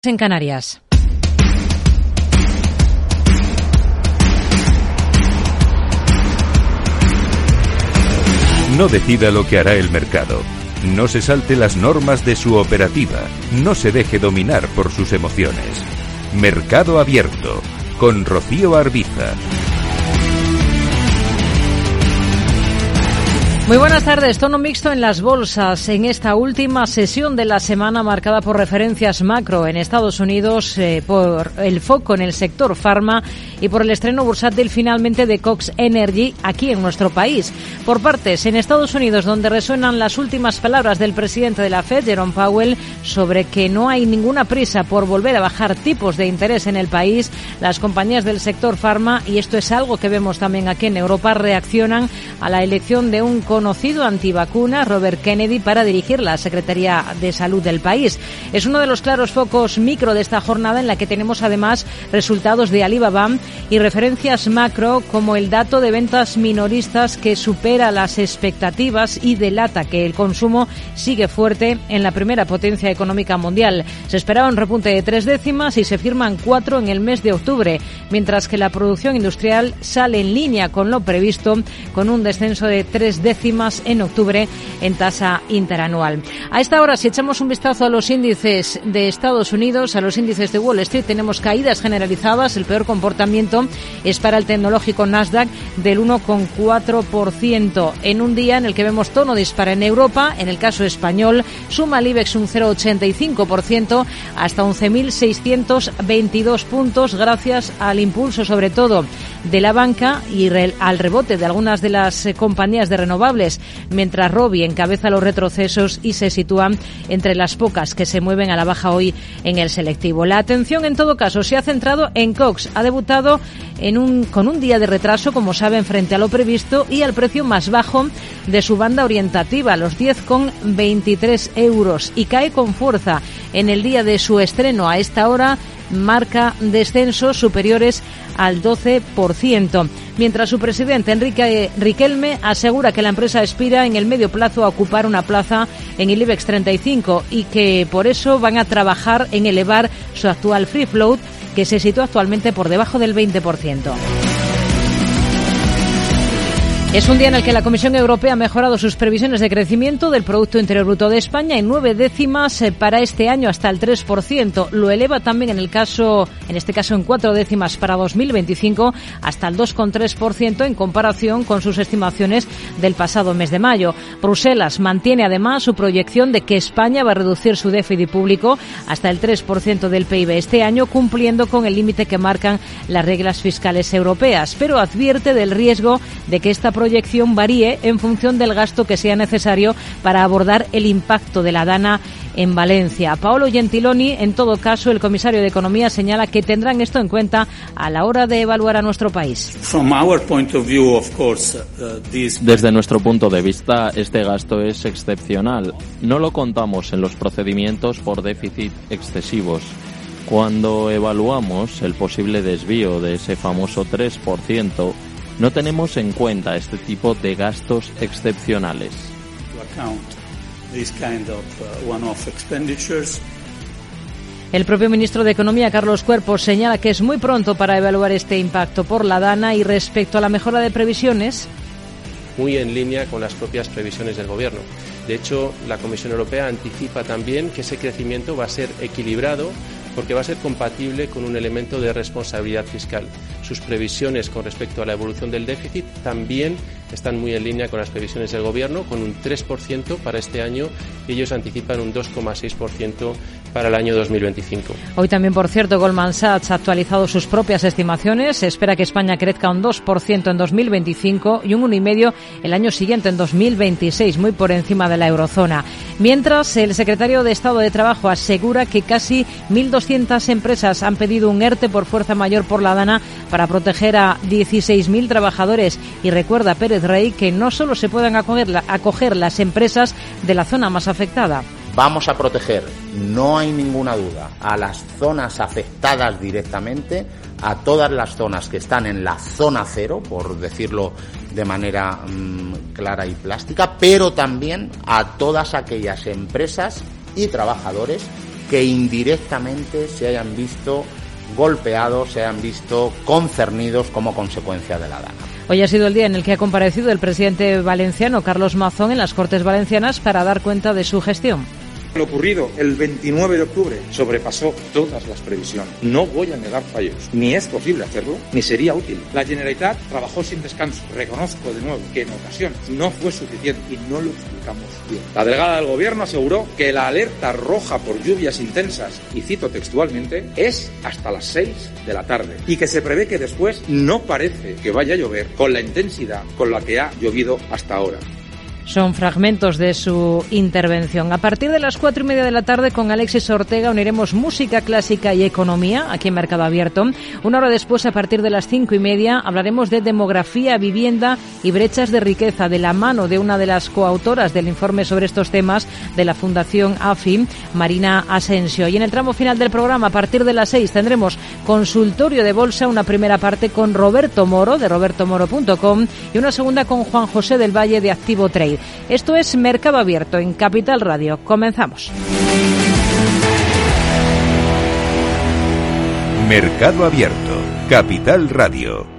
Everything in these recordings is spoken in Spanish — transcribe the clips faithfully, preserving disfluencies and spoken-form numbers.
En Canarias. No decida lo que hará el mercado. No se salte las normas de su operativa. No se deje dominar por sus emociones. Mercado Abierto, con Rocío Arbiza. Muy buenas tardes. Tono mixto en las bolsas en esta última sesión de la semana marcada por referencias macro en Estados Unidos, eh, por el foco en el sector farma y por el estreno bursátil finalmente de Cox Energy aquí en nuestro país. Por partes, en Estados Unidos, donde resuenan las últimas palabras del presidente de la Fed, Jerome Powell, sobre que no hay ninguna prisa por volver a bajar tipos de interés en el país, las compañías del sector farma, y esto es algo que vemos también aquí en Europa, reaccionan a la elección de un conocido antivacuna, Robert Kennedy, para dirigir la Secretaría de Salud del país. Es uno de los claros focos micro de esta jornada, en la que tenemos además resultados de Alibaba y referencias macro como el dato de ventas minoristas, que supera las expectativas y delata que el consumo sigue fuerte en la primera potencia económica mundial. Se esperaba un repunte de tres décimas y se firman cuatro en el mes de octubre, mientras que la producción industrial sale en línea con lo previsto, con un descenso de tres décimas en octubre en tasa interanual. A esta hora, si echamos un vistazo a los índices de Estados Unidos, a los índices de Wall Street, tenemos caídas generalizadas. El peor comportamiento es para el tecnológico Nasdaq, del uno coma cuatro por ciento, en un día en el que vemos tono dispara en Europa. En el caso español, suma el IBEX un cero coma ochenta y cinco por ciento hasta once mil seiscientos veintidós puntos, gracias al impulso sobre todo de la banca y re, al rebote de algunas de las eh, compañías de renovables, mientras Robi encabeza los retrocesos y se sitúa entre las pocas que se mueven a la baja hoy en el selectivo. La atención, en todo caso, se ha centrado en Cox. Ha debutado en un, con un día de retraso, como saben, frente a lo previsto, y al precio más bajo de su banda orientativa, los diez coma veintitrés euros, y cae con fuerza en el día de su estreno. A esta hora marca descensos superiores al doce por ciento, mientras su presidente Enrique Riquelme asegura que la empresa aspira en el medio plazo a ocupar una plaza en el IBEX treinta y cinco y que por eso van a trabajar en elevar su actual free float, que se sitúa actualmente por debajo del veinte por ciento. Es un día en el que la Comisión Europea ha mejorado sus previsiones de crecimiento del Producto Interior Bruto de España en nueve décimas para este año, hasta el tres por ciento. Lo eleva también en el caso, en este caso en cuatro décimas para dos mil veinticinco, hasta el dos coma tres por ciento en comparación con sus estimaciones del pasado mes de mayo. Bruselas mantiene además su proyección de que España va a reducir su déficit público hasta el tres por ciento del P I B este año, cumpliendo con el límite que marcan las reglas fiscales europeas, pero advierte del riesgo de que esta proyección varíe en función del gasto que sea necesario para abordar el impacto de la Dana en Valencia. Paolo Gentiloni, en todo caso, el comisario de Economía, señala que tendrán esto en cuenta a la hora de evaluar a nuestro país. Desde nuestro punto de vista, este gasto es excepcional. No lo contamos en los procedimientos por déficit excesivos. Cuando evaluamos el posible desvío de ese famoso tres por ciento, no tenemos en cuenta este tipo de gastos excepcionales. El propio ministro de Economía, Carlos Cuerpos, señala que es muy pronto para evaluar este impacto por la Dana, y respecto a la mejora de previsiones, muy en línea con las propias previsiones del Gobierno. De hecho, la Comisión Europea anticipa también que ese crecimiento va a ser equilibrado, porque va a ser compatible con un elemento de responsabilidad fiscal. Sus previsiones con respecto a la evolución del déficit también están muy en línea con las previsiones del Gobierno, con un tres por ciento para este año, y ellos anticipan un dos coma seis por ciento para el año dos mil veinticinco. Hoy también, por cierto, Goldman Sachs ha actualizado sus propias estimaciones. Se espera que España crezca un dos por ciento en dos mil veinticinco y un uno coma cinco por ciento el año siguiente, en dos mil veintiséis, muy por encima de la eurozona. Mientras, el secretario de Estado de Trabajo asegura que casi mil doscientas empresas han pedido un ERTE por fuerza mayor por la Dana para proteger a dieciséis mil trabajadores, y recuerda Pérez Rey que no solo se puedan acoger, acoger las empresas de la zona más afectada. Vamos a proteger, no hay ninguna duda, a las zonas afectadas directamente, a todas las zonas que están en la zona cero, por decirlo de manera mmm, clara y plástica, pero también a todas aquellas empresas y trabajadores que indirectamente se hayan visto golpeados, se hayan visto concernidos como consecuencia de la dana. Hoy ha sido el día en el que ha comparecido el presidente valenciano Carlos Mazón en las Cortes Valencianas para dar cuenta de su gestión. Lo ocurrido el veintinueve de octubre sobrepasó todas las previsiones. No voy a negar fallos. Ni es posible hacerlo, ni sería útil. La Generalitat trabajó sin descanso. Reconozco de nuevo que en ocasiones no fue suficiente y no lo explicamos bien. La delegada del Gobierno aseguró que la alerta roja por lluvias intensas, y cito textualmente, es hasta las seis de la tarde y que se prevé que después no parece que vaya a llover con la intensidad con la que ha llovido hasta ahora. Son fragmentos de su intervención. A partir de las cuatro y media de la tarde, con Alexis Ortega, uniremos música clásica y economía aquí en Mercado Abierto. Una hora después, a partir de las cinco y media, hablaremos de demografía, vivienda y brechas de riqueza, de la mano de una de las coautoras del informe sobre estos temas de la Fundación A F I, Marina Asensio. Y en el tramo final del programa, a partir de las seis, tendremos consultorio de bolsa, una primera parte con Roberto Moro, de roberto moro punto com, y una segunda con Juan José del Valle, de Activo Trade. Esto es Mercado Abierto en Capital Radio. Comenzamos. Mercado Abierto, Capital Radio.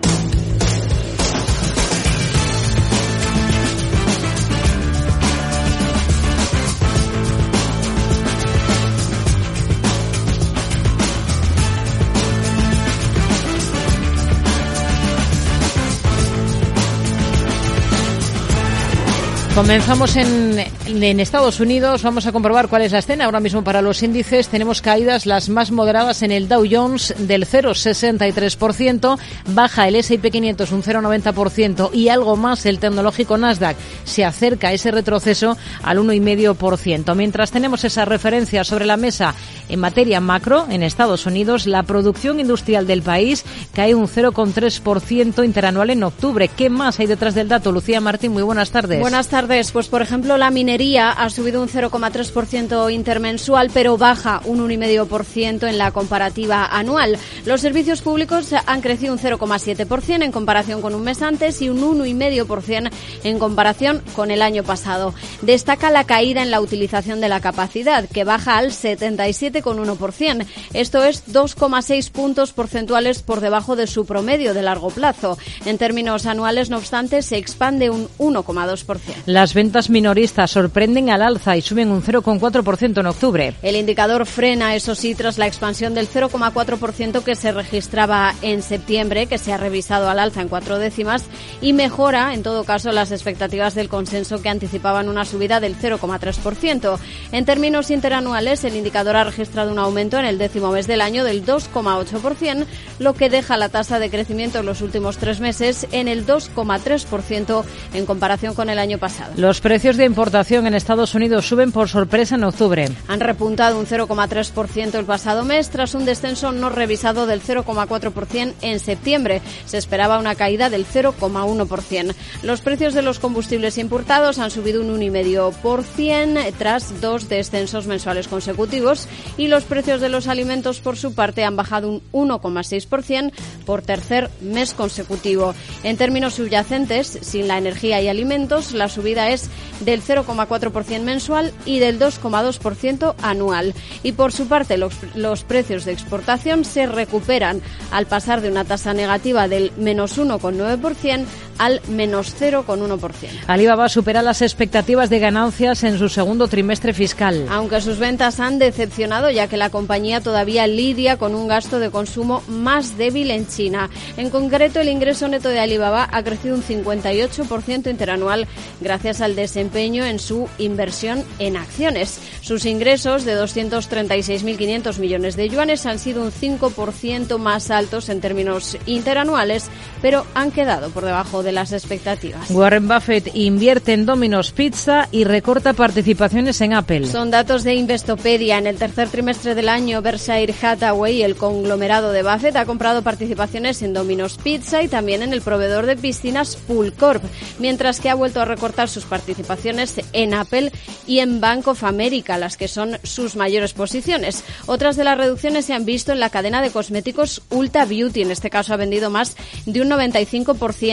Comenzamos en, en Estados Unidos. Vamos a comprobar cuál es la escena ahora mismo para los índices. Tenemos caídas las más moderadas en el Dow Jones del cero coma sesenta y tres por ciento. Baja el ese y pe quinientos un cero coma noventa por ciento y algo más el tecnológico Nasdaq. Se acerca ese retroceso al uno coma cinco por ciento. Mientras tenemos esa referencia sobre la mesa en materia macro, en Estados Unidos, la producción industrial del país cae un cero coma tres por ciento interanual en octubre. ¿Qué más hay detrás del dato? Lucía Martín, muy buenas tardes. Buenas tardes. Pues, por ejemplo, la minería ha subido un cero coma tres por ciento intermensual, pero baja un uno coma cinco por ciento en la comparativa anual. Los servicios públicos han crecido un cero coma siete por ciento en comparación con un mes antes y un uno coma cinco por ciento en comparación con el año pasado. Destaca la caída en la utilización de la capacidad, que baja al setenta y siete coma uno por ciento. Esto es dos coma seis puntos porcentuales por debajo de su promedio de largo plazo. En términos anuales, no obstante, se expande un uno coma dos por ciento. Las ventas minoristas sorprenden al alza y suben un cero coma cuatro por ciento en octubre. El indicador frena, eso sí, tras la expansión del cero coma cuatro por ciento que se registraba en septiembre, que se ha revisado al alza en cuatro décimas, y mejora, en todo caso, las expectativas del consenso que anticipaban una subida del cero coma tres por ciento. En términos interanuales, el indicador ha registrado un aumento en el décimo mes del año del dos coma ocho por ciento, lo que deja la tasa de crecimiento en los últimos tres meses en el dos coma tres por ciento en comparación con el año pasado. Los precios de importación en Estados Unidos suben por sorpresa en octubre. Han repuntado un cero coma tres por ciento el pasado mes tras un descenso no revisado del cero coma cuatro por ciento en septiembre. Se esperaba una caída del cero coma uno por ciento. Los precios de los combustibles importados han subido un uno coma cinco por ciento tras dos descensos mensuales consecutivos y los precios de los alimentos, por su parte, han bajado un uno coma seis por ciento por tercer mes consecutivo. En términos subyacentes, sin la energía y alimentos, la subida es del cero coma cuatro por ciento mensual y del dos coma dos por ciento anual. Y por su parte, los, los precios de exportación se recuperan al pasar de una tasa negativa del menos uno coma nueve por ciento al menos cero coma uno por ciento. Alibaba supera las expectativas de ganancias en su segundo trimestre fiscal. Aunque sus ventas han decepcionado, ya que la compañía todavía lidia con un gasto de consumo más débil en China. En concreto, el ingreso neto de Alibaba ha crecido un cincuenta y ocho por ciento interanual gracias al desempeño en su inversión en acciones. Sus ingresos de doscientos treinta y seis mil quinientos millones de yuanes han sido un cinco por ciento más altos en términos interanuales, pero han quedado por debajo de las expectativas. Warren Buffett invierte en Domino's Pizza y recorta participaciones en Apple. Son datos de Investopedia. En el tercer trimestre del año, Berkshire Hathaway, el conglomerado de Buffett, ha comprado participaciones en Domino's Pizza y también en el proveedor de piscinas Pool Corp, mientras que ha vuelto a recortar sus participaciones en Apple y en Bank of America, las que son sus mayores posiciones. Otras de las reducciones se han visto en la cadena de cosméticos Ulta Beauty. En este caso ha vendido más de un noventa y cinco por ciento. También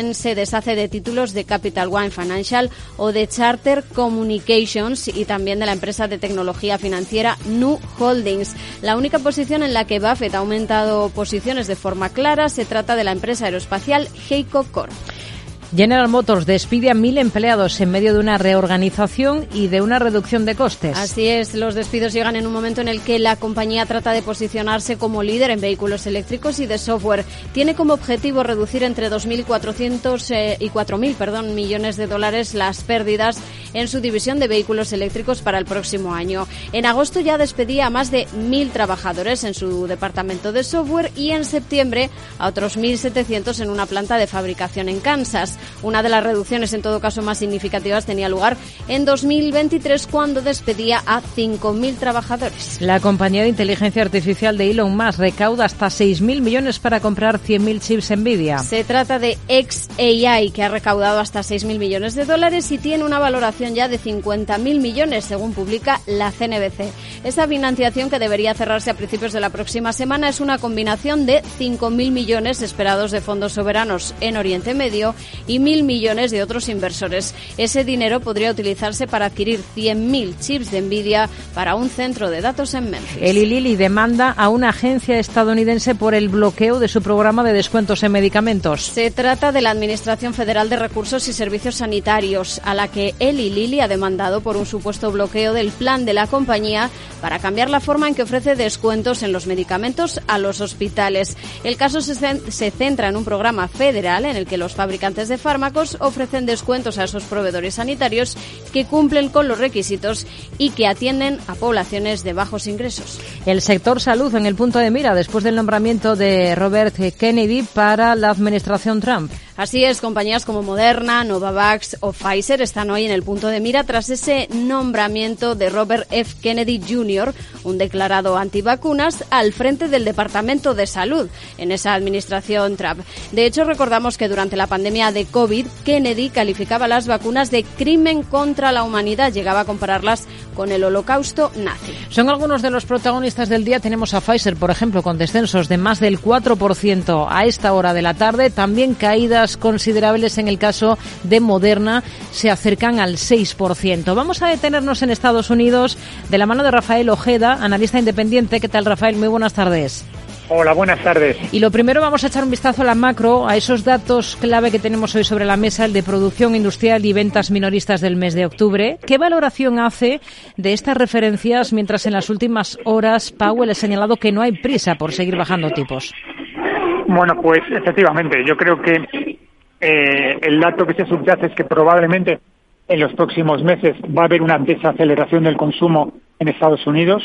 también se deshace de títulos de Capital One Financial o de Charter Communications y también de la empresa de tecnología financiera Nu Holdings. La única posición en la que Buffett ha aumentado posiciones de forma clara se trata de la empresa aeroespacial Heiko Corp. General Motors despide a mil empleados en medio de una reorganización y de una reducción de costes. Así es, los despidos llegan en un momento en el que la compañía trata de posicionarse como líder en vehículos eléctricos y de software. Tiene como objetivo reducir entre dos mil cuatrocientos eh, y cuatro mil perdón, millones de dólares las pérdidas en su división de vehículos eléctricos para el próximo año. En agosto ya despedía a más de mil trabajadores en su departamento de software y en septiembre a otros mil setecientos en una planta de fabricación en Kansas. Una de las reducciones, en todo caso, más significativas tenía lugar en dos mil veintitrés, cuando despedía a cinco mil trabajadores. La compañía de inteligencia artificial de Elon Musk recauda hasta seis mil millones para comprar cien mil chips Nvidia. Se trata de X A I, que ha recaudado hasta seis mil millones de dólares y tiene una valoración ya de cincuenta mil millones, según publica la C N B C. Esa financiación, que debería cerrarse a principios de la próxima semana, es una combinación de cinco mil millones esperados de fondos soberanos en Oriente Medio y mil millones de otros inversores. Ese dinero podría utilizarse para adquirir cien mil chips de Nvidia para un centro de datos en Memphis. Eli Lilly demanda a una agencia estadounidense por el bloqueo de su programa de descuentos en medicamentos. Se trata de la Administración Federal de Recursos y Servicios Sanitarios, a la que Eli Lilly ha demandado por un supuesto bloqueo del plan de la compañía para cambiar la forma en que ofrece descuentos en los medicamentos a los hospitales. El caso se centra en un programa federal en el que los fabricantes de fármacos ofrecen descuentos a esos proveedores sanitarios que cumplen con los requisitos y que atienden a poblaciones de bajos ingresos. El sector salud en el punto de mira después del nombramiento de Robert Kennedy para la administración Trump. Así es, compañías como Moderna, Novavax o Pfizer están hoy en el punto de mira tras ese nombramiento de Robert F. Kennedy junior, un declarado antivacunas, al frente del Departamento de Salud en esa administración Trump. De hecho, recordamos que durante la pandemia de COVID, Kennedy calificaba las vacunas de crimen contra la humanidad, llegaba a compararlas con el holocausto nazi. Son algunos de los protagonistas del día. Tenemos a Pfizer, por ejemplo, con descensos de más del cuatro por ciento a esta hora de la tarde, también caídas considerables en el caso de Moderna, se acercan al seis por ciento. Vamos a detenernos en Estados Unidos de la mano de Rafael Ojeda, analista independiente. ¿Qué tal, Rafael? Muy buenas tardes. Hola, buenas tardes. Y lo primero, vamos a echar un vistazo a la macro, a esos datos clave que tenemos hoy sobre la mesa, el de producción industrial y ventas minoristas del mes de octubre. ¿Qué valoración hace de estas referencias mientras en las últimas horas Powell ha señalado que no hay prisa por seguir bajando tipos? Bueno, pues efectivamente, yo creo que eh, el dato que se subyace es que probablemente en los próximos meses va a haber una desaceleración del consumo en Estados Unidos.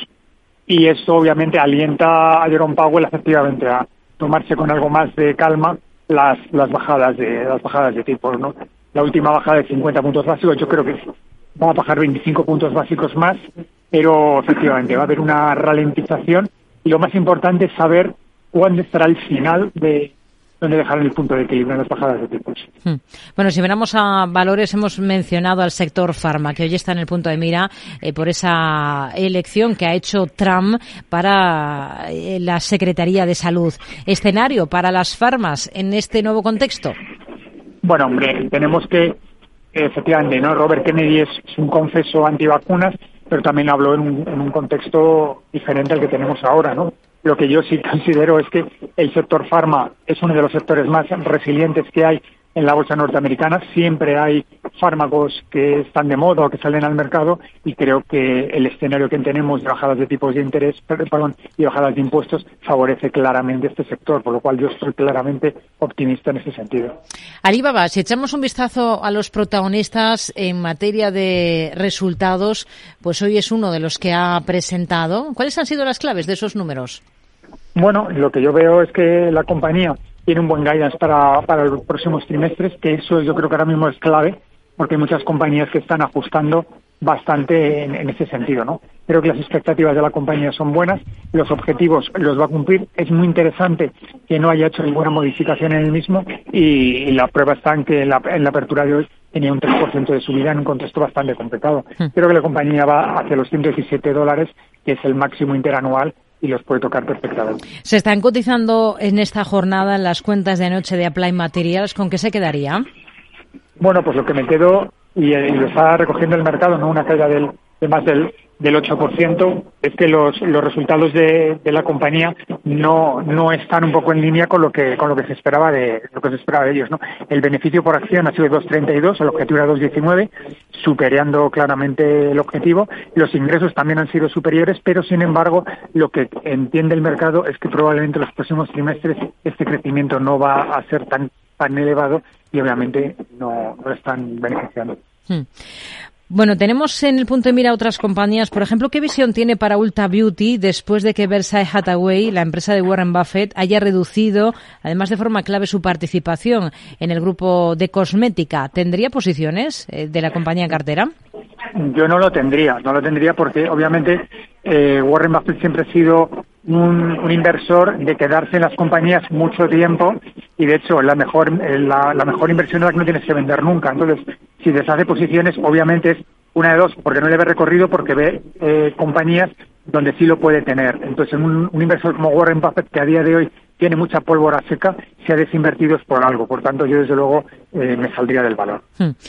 Y eso obviamente alienta a Jerome Powell efectivamente a tomarse con algo más de calma las las bajadas de las bajadas de tipos, ¿no? La última bajada de cincuenta puntos básicos, yo creo que va a bajar veinticinco puntos básicos más, pero efectivamente va a haber una ralentización y lo más importante es saber cuándo estará el final de donde dejar el punto de equilibrio en las bajadas de tipos. Hmm. Bueno, si miramos a valores, hemos mencionado al sector farma, que hoy está en el punto de mira eh, por esa elección que ha hecho Trump para eh, la Secretaría de Salud. ¿Escenario para las farmas en este nuevo contexto? Bueno, hombre, tenemos que, efectivamente, ¿no? Robert Kennedy es un confeso antivacunas, pero también habló en un, en un contexto diferente al que tenemos ahora, ¿no? Lo que yo sí considero es que el sector farma es uno de los sectores más resilientes que hay en la bolsa norteamericana. Siempre hay fármacos que están de moda o que salen al mercado y creo que el escenario que tenemos de bajadas de tipos de interés perdón, y bajadas de impuestos favorece claramente este sector, por lo cual yo estoy claramente optimista en ese sentido. Alibaba, si echamos un vistazo a los protagonistas en materia de resultados, pues hoy es uno de los que ha presentado. ¿Cuáles han sido las claves de esos números? Bueno, lo que yo veo es que la compañía tiene un buen guidance para, para los próximos trimestres, que eso yo creo que ahora mismo es clave, porque hay muchas compañías que están ajustando bastante en, en ese sentido, ¿no? Creo que las expectativas de la compañía son buenas, los objetivos los va a cumplir. Es muy interesante que no haya hecho ninguna modificación en el mismo y, y la prueba está en que en la, en la apertura de hoy tenía un tres por ciento de subida en un contexto bastante complicado. Creo que la compañía va hacia los ciento diecisiete dólares, que es el máximo interanual y los puede tocar perfectamente. Se están cotizando en esta jornada en las cuentas de anoche de Applied Materials. ¿Con qué se quedaría? Bueno, pues lo que me quedo, y, y lo está recogiendo el mercado, no una caída del, de más del, del ocho por ciento, es que los, los resultados de, de la compañía no, no están un poco en línea con lo que, con lo que se esperaba de, lo que se esperaba de ellos, ¿no? El beneficio por acción ha sido de dos treinta y dos, el objetivo era dos diecinueve, superando claramente el objetivo. Los ingresos también han sido superiores, pero sin embargo, lo que entiende el mercado es que probablemente en los próximos trimestres este crecimiento no va a ser tan, tan elevado y obviamente no, no están beneficiando. Hmm. Bueno, tenemos en el punto de mira otras compañías. Por ejemplo, ¿qué visión tiene para Ulta Beauty después de que Berkshire Hathaway, la empresa de Warren Buffett, haya reducido, además de forma clave, su participación en el grupo de cosmética? ¿Tendría posiciones eh, de la compañía en cartera? Yo no lo tendría, no lo tendría porque obviamente eh, Warren Buffett siempre ha sido un, un inversor de quedarse en las compañías mucho tiempo y de hecho la mejor la, la mejor inversión es la que no tienes que vender nunca. Entonces, si deshace posiciones, obviamente es una de dos, porque no le ve recorrido, porque ve eh, compañías donde sí lo puede tener. Entonces, un, un inversor como Warren Buffett, que a día de hoy tiene mucha pólvora seca, se ha desinvertido es por algo. Por tanto, yo desde luego eh, me saldría del valor.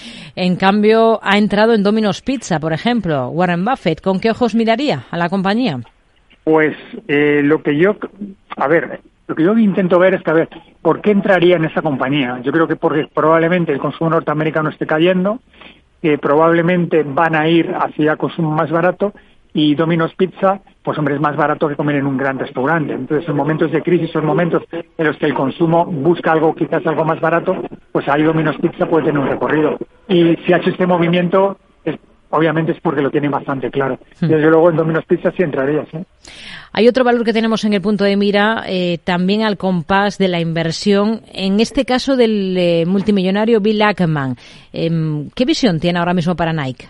En cambio, ha entrado en Domino's Pizza, por ejemplo, Warren Buffett. ¿Con qué ojos miraría a la compañía? Pues eh, lo que yo, a ver, lo que yo intento ver es que, a ver, ¿por qué entraría en esa compañía? Yo creo que porque probablemente el consumo norteamericano esté cayendo, que probablemente van a ir hacia consumo más barato y Domino's Pizza, pues hombre, es más barato que comer en un gran restaurante. Entonces, en momentos de crisis, en momentos en los que el consumo busca algo, quizás algo más barato, pues ahí Domino's Pizza puede tener un recorrido. Y si ha hecho este movimiento, es, obviamente es porque lo tiene bastante claro. Desde luego en Domino's Pizza sí entraría, ¿sí? Hay otro valor que tenemos en el punto de mira, eh, también al compás de la inversión, en este caso del eh, multimillonario Bill Ackman. Eh, ¿Qué visión tiene ahora mismo para Nike?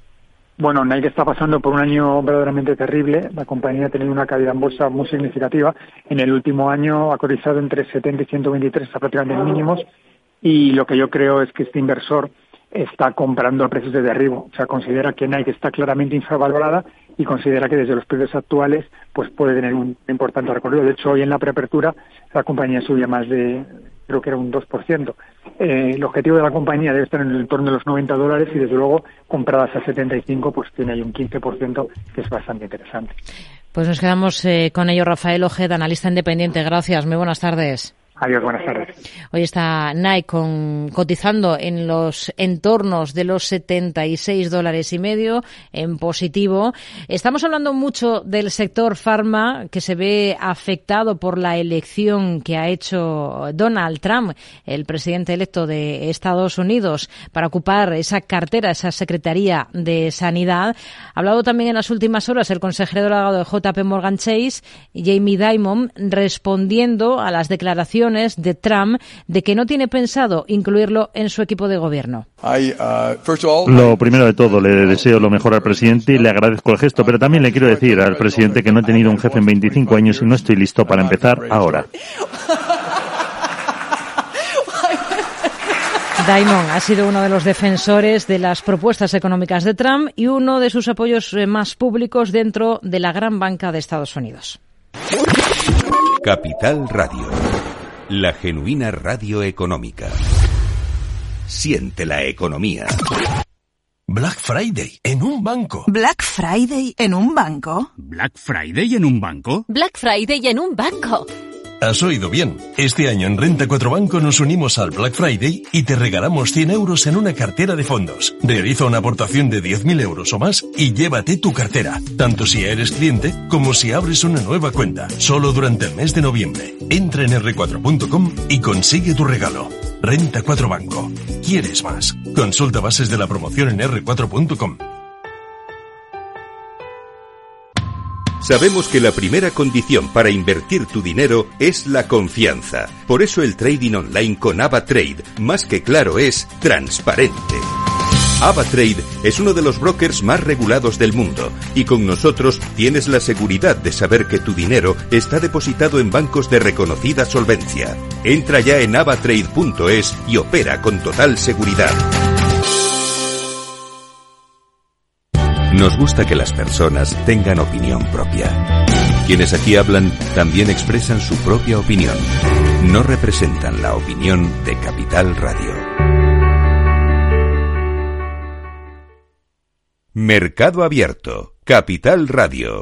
Bueno, Nike está pasando por un año verdaderamente terrible. La compañía ha tenido una caída en bolsa muy significativa. En el último año ha cotizado entre setenta y ciento veintitrés, está prácticamente en mínimos. Y lo que yo creo es que este inversor está comprando a precios de derribo. O sea, considera que Nike está claramente infravalorada y considera que desde los precios actuales pues puede tener un importante recorrido. De hecho, hoy en la preapertura la compañía subía más de, creo que era un dos por ciento. Eh, el objetivo de la compañía debe estar en el entorno de los noventa dólares y desde luego compradas a setenta y cinco pues tiene ahí un quince por ciento que es bastante interesante. Pues nos quedamos eh, con ello. Rafael Ojeda, analista independiente. Gracias, muy buenas tardes. Adiós, buenas tardes. Hoy está Nike con, cotizando en los entornos de los setenta y seis dólares y medio en positivo. Estamos hablando mucho del sector farma que se ve afectado por la elección que ha hecho Donald Trump, el presidente electo de Estados Unidos, para ocupar esa cartera, esa Secretaría de Sanidad. Ha hablado también en las últimas horas el consejero delegado de J P Morgan Chase, Jamie Dimon, respondiendo a las declaraciones de Trump de que no tiene pensado incluirlo en su equipo de gobierno. Lo primero de todo, le deseo lo mejor al presidente y le agradezco el gesto, pero también le quiero decir al presidente que no he tenido un jefe en veinticinco años y no estoy listo para empezar ahora. Dimon ha sido uno de los defensores de las propuestas económicas de Trump y uno de sus apoyos más públicos dentro de la gran banca de Estados Unidos. Capital Radio. La genuina radio económica. Siente la economía. Black Friday en un banco. Black Friday en un banco. Black Friday en un banco. Black Friday en un banco. Has oído bien. Este año en Renta cuatro Banco nos unimos al Black Friday y te regalamos cien euros en una cartera de fondos. Realiza una aportación de diez mil euros o más y llévate tu cartera, tanto si eres cliente como si abres una nueva cuenta. Solo durante el mes de noviembre. Entra en erre cuatro punto com y consigue tu regalo. Renta cuatro Banco. ¿Quieres más? Consulta bases de la promoción en erre cuatro punto com. Sabemos que la primera condición para invertir tu dinero es la confianza. Por eso el trading online con AvaTrade, más que claro, es transparente. AvaTrade es uno de los brokers más regulados del mundo y con nosotros tienes la seguridad de saber que tu dinero está depositado en bancos de reconocida solvencia. Entra ya en avatrade punto es y opera con total seguridad. Nos gusta que las personas tengan opinión propia. Quienes aquí hablan también expresan su propia opinión. No representan la opinión de Capital Radio. Mercado Abierto, Capital Radio.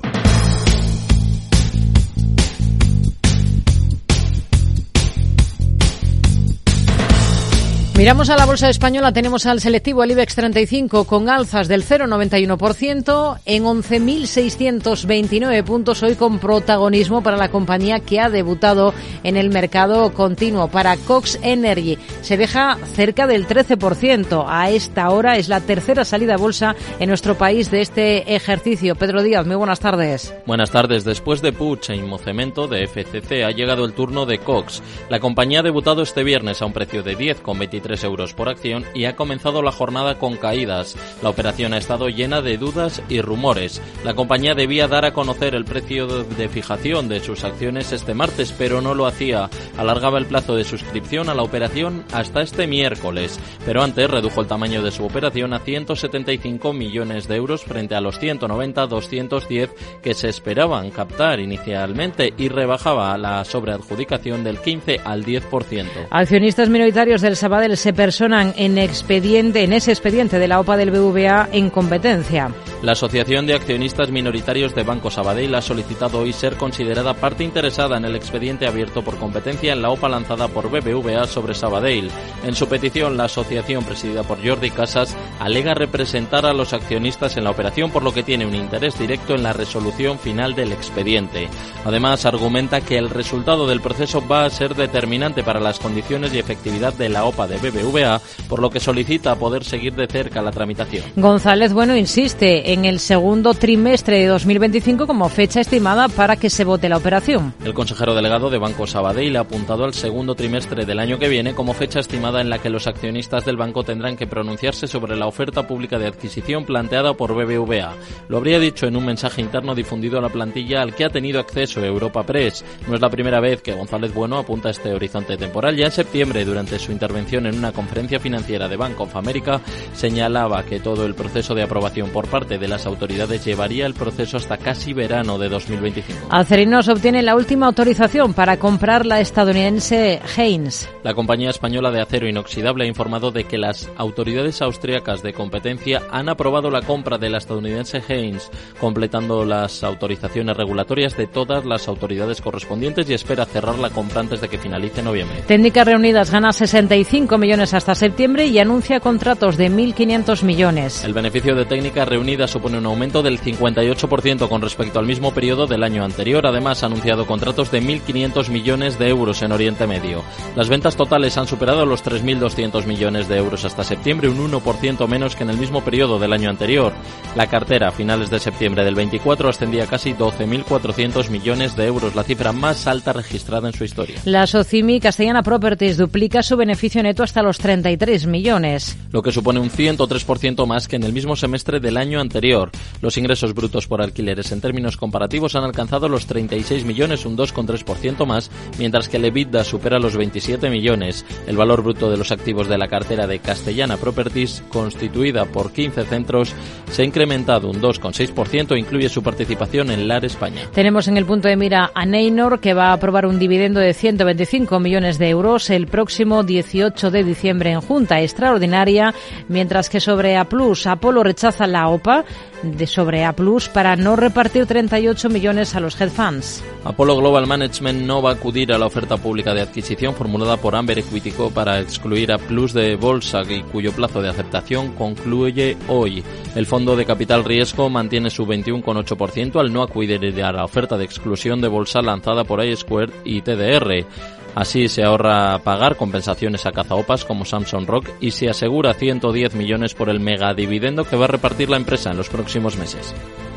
Miramos a la bolsa española, tenemos al selectivo, el IBEX treinta y cinco, con alzas del cero coma noventa y uno por ciento en once mil seiscientos veintinueve puntos, hoy con protagonismo para la compañía que ha debutado en el mercado continuo, para Cox Energy. Se deja cerca del trece por ciento. A esta hora es la tercera salida a bolsa en nuestro país de este ejercicio. Pedro Díaz, muy buenas tardes. Buenas tardes. Después de Puig e Inmocemento de F C C ha llegado el turno de Cox. La compañía ha debutado este viernes a un precio de diez coma veintitrés euros por acción y ha comenzado la jornada con caídas. La operación ha estado llena de dudas y rumores. La compañía debía dar a conocer el precio de fijación de sus acciones este martes, pero no lo hacía. Alargaba el plazo de suscripción a la operación hasta este miércoles, pero antes redujo el tamaño de su operación a ciento setenta y cinco millones de euros frente a los ciento noventa, doscientos diez que se esperaban captar inicialmente, y rebajaba la sobreadjudicación del quince al diez por ciento. Accionistas minoritarios del Sabadell se personan en expediente, en ese expediente de la OPA del B B V A en competencia. La Asociación de Accionistas Minoritarios de Banco Sabadell ha solicitado hoy ser considerada parte interesada en el expediente abierto por competencia en la OPA lanzada por B B V A sobre Sabadell. En su petición, la asociación, presidida por Jordi Casas, alega representar a los accionistas en la operación, por lo que tiene un interés directo en la resolución final del expediente. Además, argumenta que el resultado del proceso va a ser determinante para las condiciones y efectividad de la OPA de B B V A, por lo que solicita poder seguir de cerca la tramitación. González Bueno insiste en el segundo trimestre de dos mil veinticinco como fecha estimada para que se vote la operación. El consejero delegado de Banco Sabadell ha apuntado al segundo trimestre del año que viene como fecha estimada en la que los accionistas del banco tendrán que pronunciarse sobre la oferta pública de adquisición planteada por B B V A. Lo habría dicho en un mensaje interno difundido a la plantilla al que ha tenido acceso Europa Press. No es la primera vez que González Bueno apunta a este horizonte temporal. Ya en septiembre, durante su intervención en una conferencia financiera de Bank of America, señalaba que todo el proceso de aprobación por parte de las autoridades llevaría el proceso hasta casi verano de dos mil veinticinco. Acerinos obtiene la última autorización para comprar la estadounidense Haynes. La compañía española de acero inoxidable ha informado de que las autoridades austríacas de competencia han aprobado la compra de la estadounidense Haynes, completando las autorizaciones regulatorias de todas las autoridades correspondientes, y espera cerrar la compra antes de que finalice noviembre. Técnicas Reunidas gana sesenta y cinco millones hasta septiembre y anuncia contratos de mil quinientos millones. El beneficio de Técnicas Reunidas supone un aumento del cincuenta y ocho por ciento con respecto al mismo periodo del año anterior. Además, ha anunciado contratos de mil quinientos millones de euros en Oriente Medio. Las ventas totales han superado los tres mil doscientos millones de euros hasta septiembre, un uno por ciento menos que en el mismo periodo del año anterior. La cartera a finales de septiembre del veinticuatro ascendía a casi doce mil cuatrocientos millones de euros, la cifra más alta registrada en su historia. La Socimi Castellana Properties duplica su beneficio neto hasta los treinta y tres millones. Lo que supone un ciento tres por ciento más que en el mismo semestre del año anterior. Los ingresos brutos por alquileres en términos comparativos han alcanzado los treinta y seis millones, un dos coma tres por ciento más, mientras que el EBITDA supera los veintisiete millones. El valor bruto de los activos de la cartera de Castellana Properties, constituida por quince centros, se ha incrementado un dos coma seis por ciento, incluye su participación en LAR España. Tenemos en el punto de mira a Neinor, que va a aprobar un dividendo de ciento veinticinco millones de euros el próximo dieciocho de diciembre en junta extraordinaria, mientras que sobre A plus, Apolo rechaza la OPA de sobre A plus para no repartir treinta y ocho millones a los hedge funds. Apollo Global Management no va a acudir a la oferta pública de adquisición formulada por Amber Equity Co para excluir A plus de bolsa, y cuyo plazo de aceptación concluye hoy. El fondo de capital riesgo mantiene su veintiuno coma ocho por ciento al no acudir a la oferta de exclusión de bolsa lanzada por iSquared y T D R. Así se ahorra pagar compensaciones a cazaopas como Samsung Rock y se asegura ciento diez millones por el megadividendo que va a repartir la empresa en los próximos meses.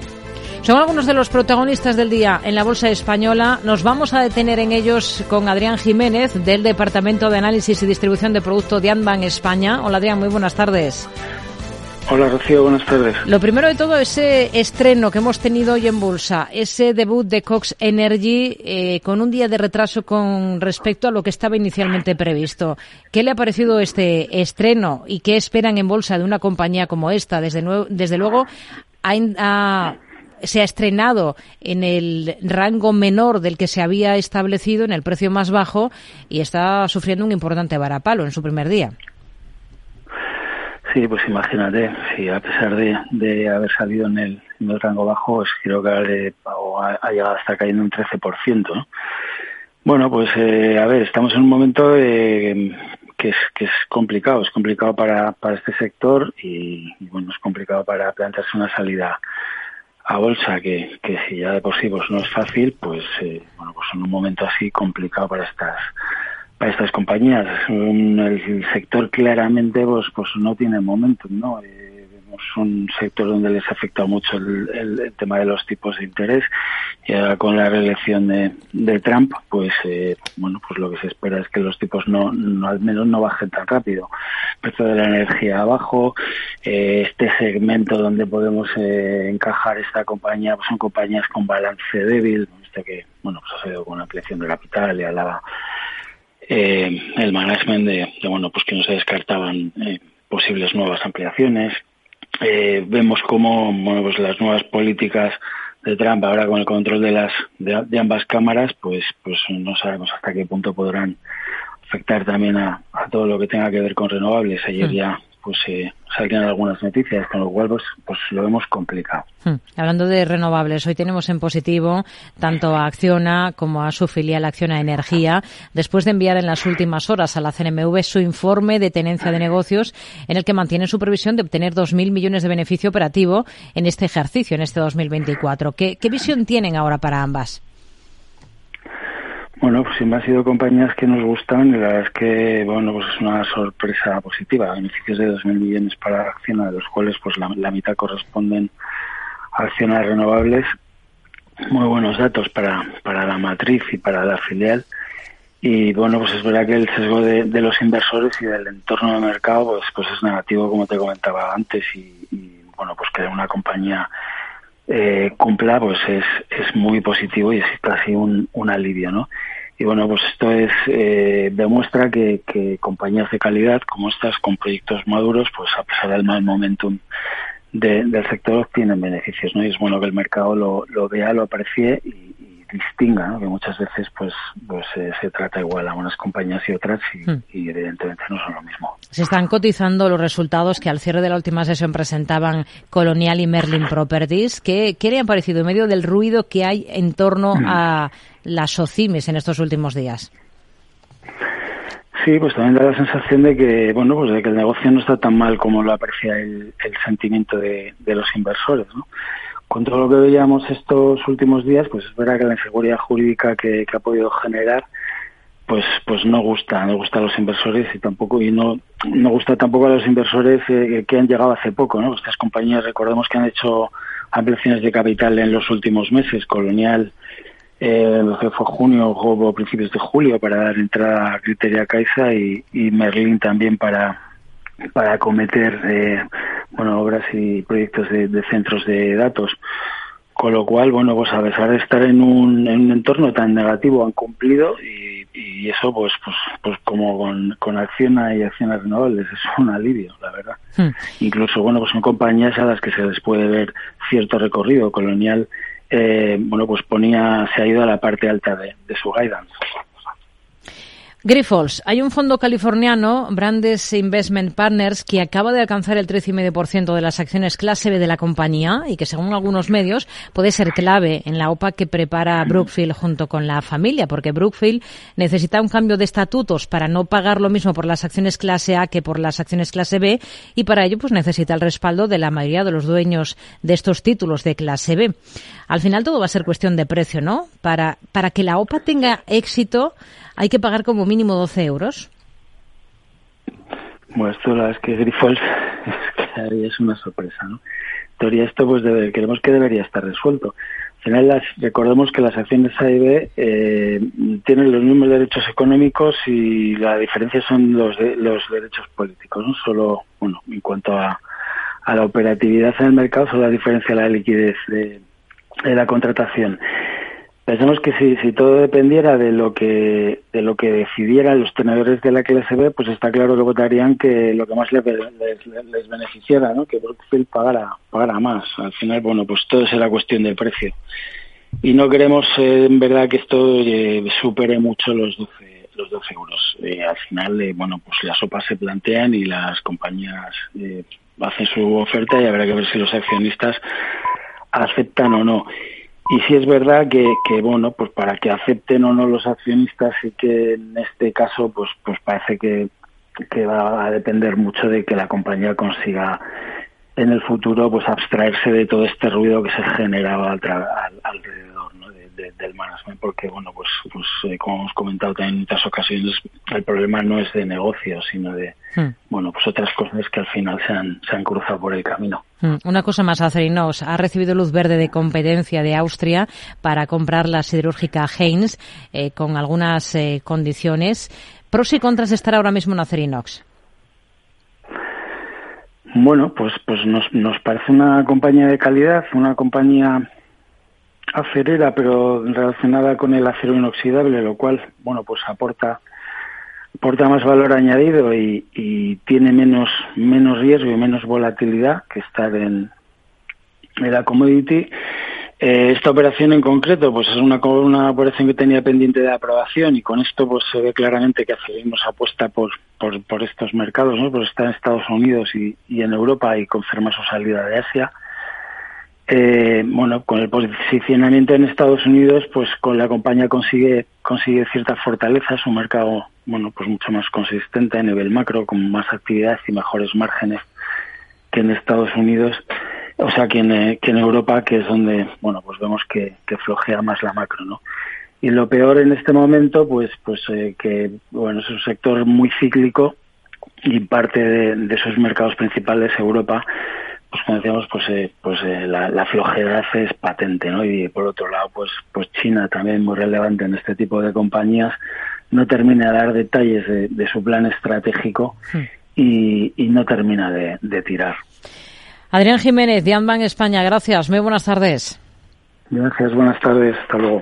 Son algunos de los protagonistas del día en la bolsa española. Nos vamos a detener en ellos con Adrián Jiménez, del Departamento de Análisis y Distribución de Producto de Anbank España. Hola Adrián, muy buenas tardes. Hola Rocío, buenas tardes. Lo primero de todo, ese estreno que hemos tenido hoy en bolsa, ese debut de Cox Energy eh, con un día de retraso con respecto a lo que estaba inicialmente previsto. ¿Qué le ha parecido este estreno y qué esperan en bolsa de una compañía como esta? Desde, nuevo, desde luego ha, ha se ha estrenado en el rango menor del que se había establecido, en el precio más bajo, y está sufriendo un importante varapalo en su primer día. Sí, pues imagínate, si a pesar de, de haber salido en el, en el rango bajo, pues creo que ha, ha llegado a estar cayendo un trece por ciento, ¿no? Bueno, pues eh, a ver, estamos en un momento eh, que es que es complicado, es complicado para, para este sector y, y bueno, es complicado para plantearse una salida a bolsa, que, que si ya de por sí pues no es fácil, pues eh, bueno, pues en un momento así complicado para estas para estas compañías. Un, el sector claramente pues pues no tiene momentum, ¿no? Eh, vemos un sector donde les ha afectado mucho el, el, el tema de los tipos de interés, y ahora con la reelección de, de Trump, pues eh, bueno, pues lo que se espera es que los tipos no, no al menos no bajen tan rápido. El precio de la energía abajo, eh, este segmento donde podemos eh, encajar esta compañía, pues son compañías con balance débil, este que bueno, pues ha sido con una ampliación de capital y hablaba Eh, el management de, de, bueno, pues que no se descartaban eh, posibles nuevas ampliaciones. Eh, vemos cómo, bueno, pues las nuevas políticas de Trump ahora con el control de las de, de ambas cámaras, pues pues no sabemos hasta qué punto podrán afectar también a, a todo lo que tenga que ver con renovables. Ayer ya pues eh, salían algunas noticias, con lo cual pues, pues lo vemos complicado. Hmm. Hablando de renovables, hoy tenemos en positivo tanto a Acciona como a su filial Acciona Energía, después de enviar en las últimas horas a la C N M V su informe de tenencia de negocios, en el que mantiene su previsión de obtener dos mil millones de beneficio operativo en este ejercicio, en este dos mil veinticuatro. ¿Qué, qué visión tienen ahora para ambas? Bueno, pues siempre han sido compañías que nos gustan y la verdad es que, bueno, pues es una sorpresa positiva. Beneficios de dos mil millones para Acciona, de los cuales pues la, la mitad corresponden a Acciona Renovables. Muy buenos datos para, para la matriz y para la filial. Y bueno, pues es verdad que el sesgo de, de los inversores y del entorno de mercado pues, pues es negativo, como te comentaba antes. Y, y bueno, pues que una compañía Eh, cumpla, pues es es muy positivo y es casi un, un alivio, ¿no? Y bueno, pues esto es eh, demuestra que, que compañías de calidad como estas, con proyectos maduros, pues a pesar del mal momentum de, del sector, obtienen beneficios, ¿no? Y es bueno que el mercado lo, lo vea, lo aprecie y, y distinga, ¿no? Que muchas veces pues pues eh, se trata igual a unas compañías y otras y, hmm. y evidentemente no son lo mismo. Se están cotizando los resultados que al cierre de la última sesión presentaban Colonial y Merlin Properties. ¿Qué, qué le han parecido en medio del ruido que hay en torno a las SOCIMIs en estos últimos días? Sí, pues también da la sensación de que, bueno, pues de que el negocio no está tan mal como lo aprecia el, el sentimiento de, de los inversores, ¿no? Con todo lo que veíamos estos últimos días, pues es verdad que la inseguridad jurídica que, que ha podido generar, pues pues no gusta, no gusta a los inversores y tampoco y no no gusta tampoco a los inversores eh, que han llegado hace poco, ¿no? Estas compañías, recordemos que han hecho ampliaciones de capital en los últimos meses. Colonial, eh, lo que fue junio o principios de julio para dar entrada a Criteria Caixa y, y Merlin también para para acometer eh, bueno, obras y proyectos de, de centros de datos. Con lo cual, bueno, pues a pesar de estar en un, en un entorno tan negativo, han cumplido y, y eso, pues, pues, pues como con, con Acciona y Acciona Renovables, es un alivio, la verdad. Hmm. Incluso, bueno, pues son compañías a las que se les puede ver cierto recorrido. Colonial, eh, bueno, pues ponía, se ha ido a la parte alta de, de su guidance. Grifols, hay un fondo californiano, Brandes Investment Partners, que acaba de alcanzar el trece coma cinco por ciento de las acciones clase B de la compañía y que, según algunos medios, puede ser clave en la O P A que prepara Brookfield junto con la familia, porque Brookfield necesita un cambio de estatutos para no pagar lo mismo por las acciones clase A que por las acciones clase B, y para ello pues necesita el respaldo de la mayoría de los dueños de estos títulos de clase B. Al final todo va a ser cuestión de precio, ¿no? Para, para que la O P A tenga éxito hay que pagar como mínimo doce euros. Bueno, esto la verdad es que Grifols es, que es una sorpresa, ¿no? En teoría esto pues debe, creemos que debería estar resuelto. Al final las, recordemos que las acciones A y B eh, tienen los mismos derechos económicos y la diferencia son los de, los derechos políticos, ¿no? Solo, bueno, en cuanto a, a la operatividad en el mercado, solo la diferencia la liquidez de, de la contratación. Pensamos que si, si todo dependiera de lo que de lo que decidieran los tenedores de la clase B, pues está claro que votarían que lo que más les, les, les beneficiara, ¿no? Que Brookfield pagara, pagara más. Al final, bueno, pues todo será cuestión del precio. Y no queremos, eh, en verdad, que esto eh, supere mucho los doce, los doce euros. Eh, al final, eh, bueno, pues las sopas se plantean y las compañías eh, hacen su oferta y habrá que ver si los accionistas aceptan o no. Y sí es verdad que, que, bueno, pues para que acepten o no los accionistas, sí que en este caso, pues pues parece que, que va a depender mucho de que la compañía consiga en el futuro pues abstraerse de todo este ruido que se generaba al tra- al, alrededor, ¿no? de, de, del management, porque, bueno, pues, pues eh, como hemos comentado también en otras ocasiones, el problema no es de negocio, sino de, hmm. bueno, pues otras cosas que al final se han, se han cruzado por el camino. Una cosa más, Acerinox ha recibido luz verde de competencia de Austria para comprar la siderúrgica Haynes eh, con algunas eh, condiciones. ¿Pros y contras de estar ahora mismo en Acerinox? Bueno, pues pues nos, nos parece una compañía de calidad, una compañía acerera, pero relacionada con el acero inoxidable, lo cual, bueno, pues aporta aporta más valor añadido y, y tiene menos menos riesgo y menos volatilidad que estar en, en la commodity. Eh, esta operación en concreto pues es una, una operación que tenía pendiente de aprobación y con esto pues se ve claramente que Acerinox apuesta por, por por estos mercados, ¿no? Pues está en Estados Unidos y, y en Europa y confirma su salida de Asia. Eh, bueno, con el posicionamiento en Estados Unidos, pues con la compañía consigue consigue cierta fortaleza, es un mercado, bueno, pues mucho más consistente a nivel macro, con más actividad y mejores márgenes que en Estados Unidos, o sea, que en, eh, que en Europa, que es donde, bueno, pues vemos que, que flojea más la macro, ¿no? Y lo peor en este momento, pues, pues eh, que, bueno, es un sector muy cíclico y parte de, de sus mercados principales, Europa, pues como decíamos, pues eh, pues eh, la, la flojedad es patente, ¿no? Y por otro lado, pues pues China también muy relevante en este tipo de compañías, no termina de dar detalles de, de su plan estratégico y, y no termina de, de tirar. Adrián Jiménez, de Andbank España, gracias, muy buenas tardes. Gracias, buenas tardes, hasta luego.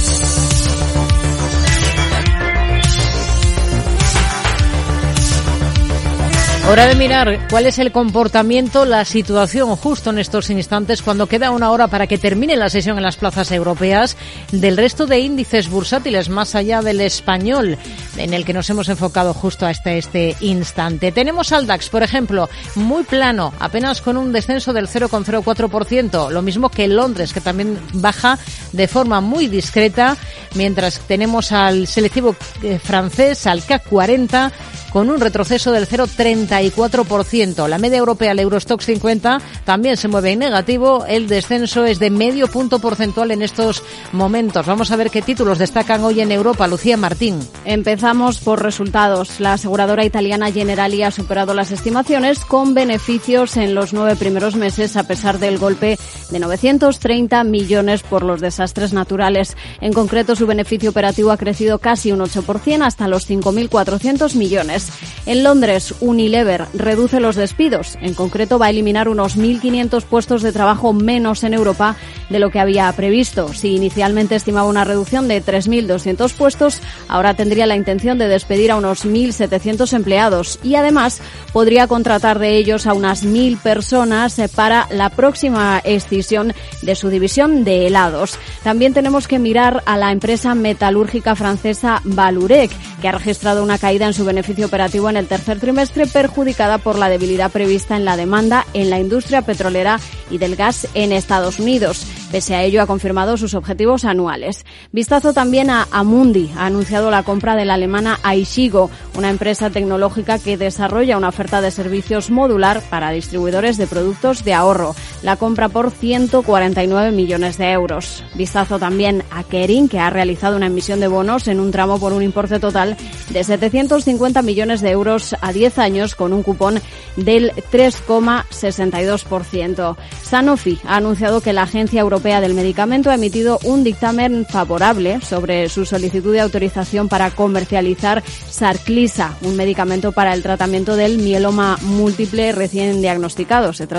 Hora de mirar cuál es el comportamiento, la situación justo en estos instantes, cuando queda una hora para que termine la sesión en las plazas europeas, del resto de índices bursátiles, más allá del español, en el que nos hemos enfocado justo hasta este instante. Tenemos al DAX, por ejemplo, muy plano, apenas con un descenso del cero coma cero cuatro por ciento, lo mismo que Londres, que también baja de forma muy discreta, mientras tenemos al selectivo francés, al C A C cuarenta, con un retroceso del cero coma treinta y cuatro por ciento. La media europea, el Eurostoxx cincuenta, también se mueve en negativo. El descenso es de medio punto porcentual en estos momentos. Vamos a ver qué títulos destacan hoy en Europa. Lucía Martín. Empezamos por resultados. La aseguradora italiana Generali ha superado las estimaciones con beneficios en los nueve primeros meses, a pesar del golpe de novecientos treinta millones por los desastres naturales. En concreto, su beneficio operativo ha crecido casi un ocho por ciento hasta los cinco mil cuatrocientos millones. En Londres, Unilever reduce los despidos. En concreto, va a eliminar unos mil quinientos puestos de trabajo menos en Europa de lo que había previsto. Si inicialmente estimaba una reducción de tres mil doscientos puestos, ahora tendría la intención de despedir a unos mil setecientos empleados y además podría contratar de ellos a unas mil personas para la próxima escisión de su división de helados. También tenemos que mirar a la empresa metalúrgica francesa Vallourec, que ha registrado una caída en su beneficio operativo en el tercer trimestre, perjudicada por la debilidad prevista en la demanda en la industria petrolera y del gas en Estados Unidos. Pese a ello, ha confirmado sus objetivos anuales. Vistazo también a Amundi. Ha anunciado la compra de la alemana Aishigo, una empresa tecnológica que desarrolla una oferta de servicios modular para distribuidores de productos de ahorro. La compra por ciento cuarenta y nueve millones de euros. Vistazo también a Kering, que ha realizado una emisión de bonos en un tramo por un importe total de setecientos cincuenta millones de euros a diez años con un cupón del tres coma sesenta y dos por ciento. Sanofi ha anunciado que la Agencia Europea del Medicamento ha emitido un dictamen favorable sobre su solicitud de autorización para comercializar Sarclisa, un medicamento para el tratamiento del mieloma múltiple recién diagnosticado. Se trata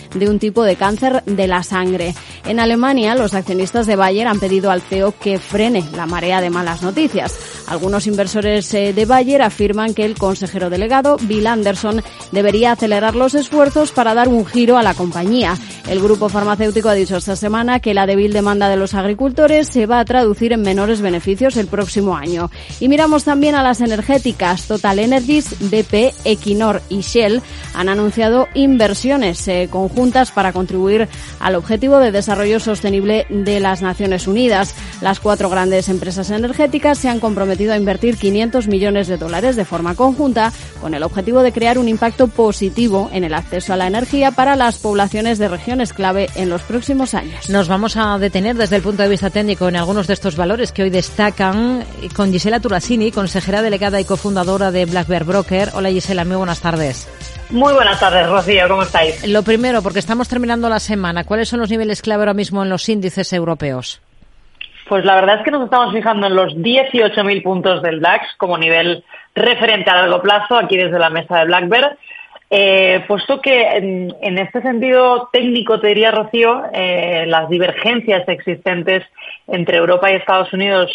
de un tipo de cáncer de la sangre. En Alemania, los accionistas de Bayer han pedido al C E O que frene la marea de malas noticias. Algunos inversores de Bayer afirman que el consejero delegado, Bill Anderson, debería acelerar los esfuerzos para dar un giro a la compañía. El grupo farmacéutico ha dicho esta semana que la débil demanda de los agricultores se va a traducir en menores beneficios el próximo año. Y miramos también a las energéticas. Total Energies, B P, Equinor y Shell han anunciado inversiones eh, conjuntas para contribuir al objetivo de desarrollo sostenible de las Naciones Unidas. Las cuatro grandes empresas energéticas se han comprometido a invertir quinientos millones de dólares de forma conjunta con el objetivo de crear un impacto positivo en el acceso a la energía para las poblaciones de regiones clave en los próximos años. Nos vamos a detener desde el punto de vista técnico en algunos de estos valores que hoy destacan con Gisela Turasini, consejera delegada y cofundadora de Black Bear Broker. Hola Gisela, muy buenas tardes. Muy buenas tardes, Rocío, ¿cómo estáis? Lo primero, porque estamos terminando la semana, ¿cuáles son los niveles clave ahora mismo en los índices europeos? Pues la verdad es que nos estamos fijando en los dieciocho mil puntos del DAX como nivel referente a largo plazo, aquí desde la mesa de Black Bear. Eh, puesto que en, en este sentido técnico, te diría, Rocío, eh, las divergencias existentes entre Europa y Estados Unidos,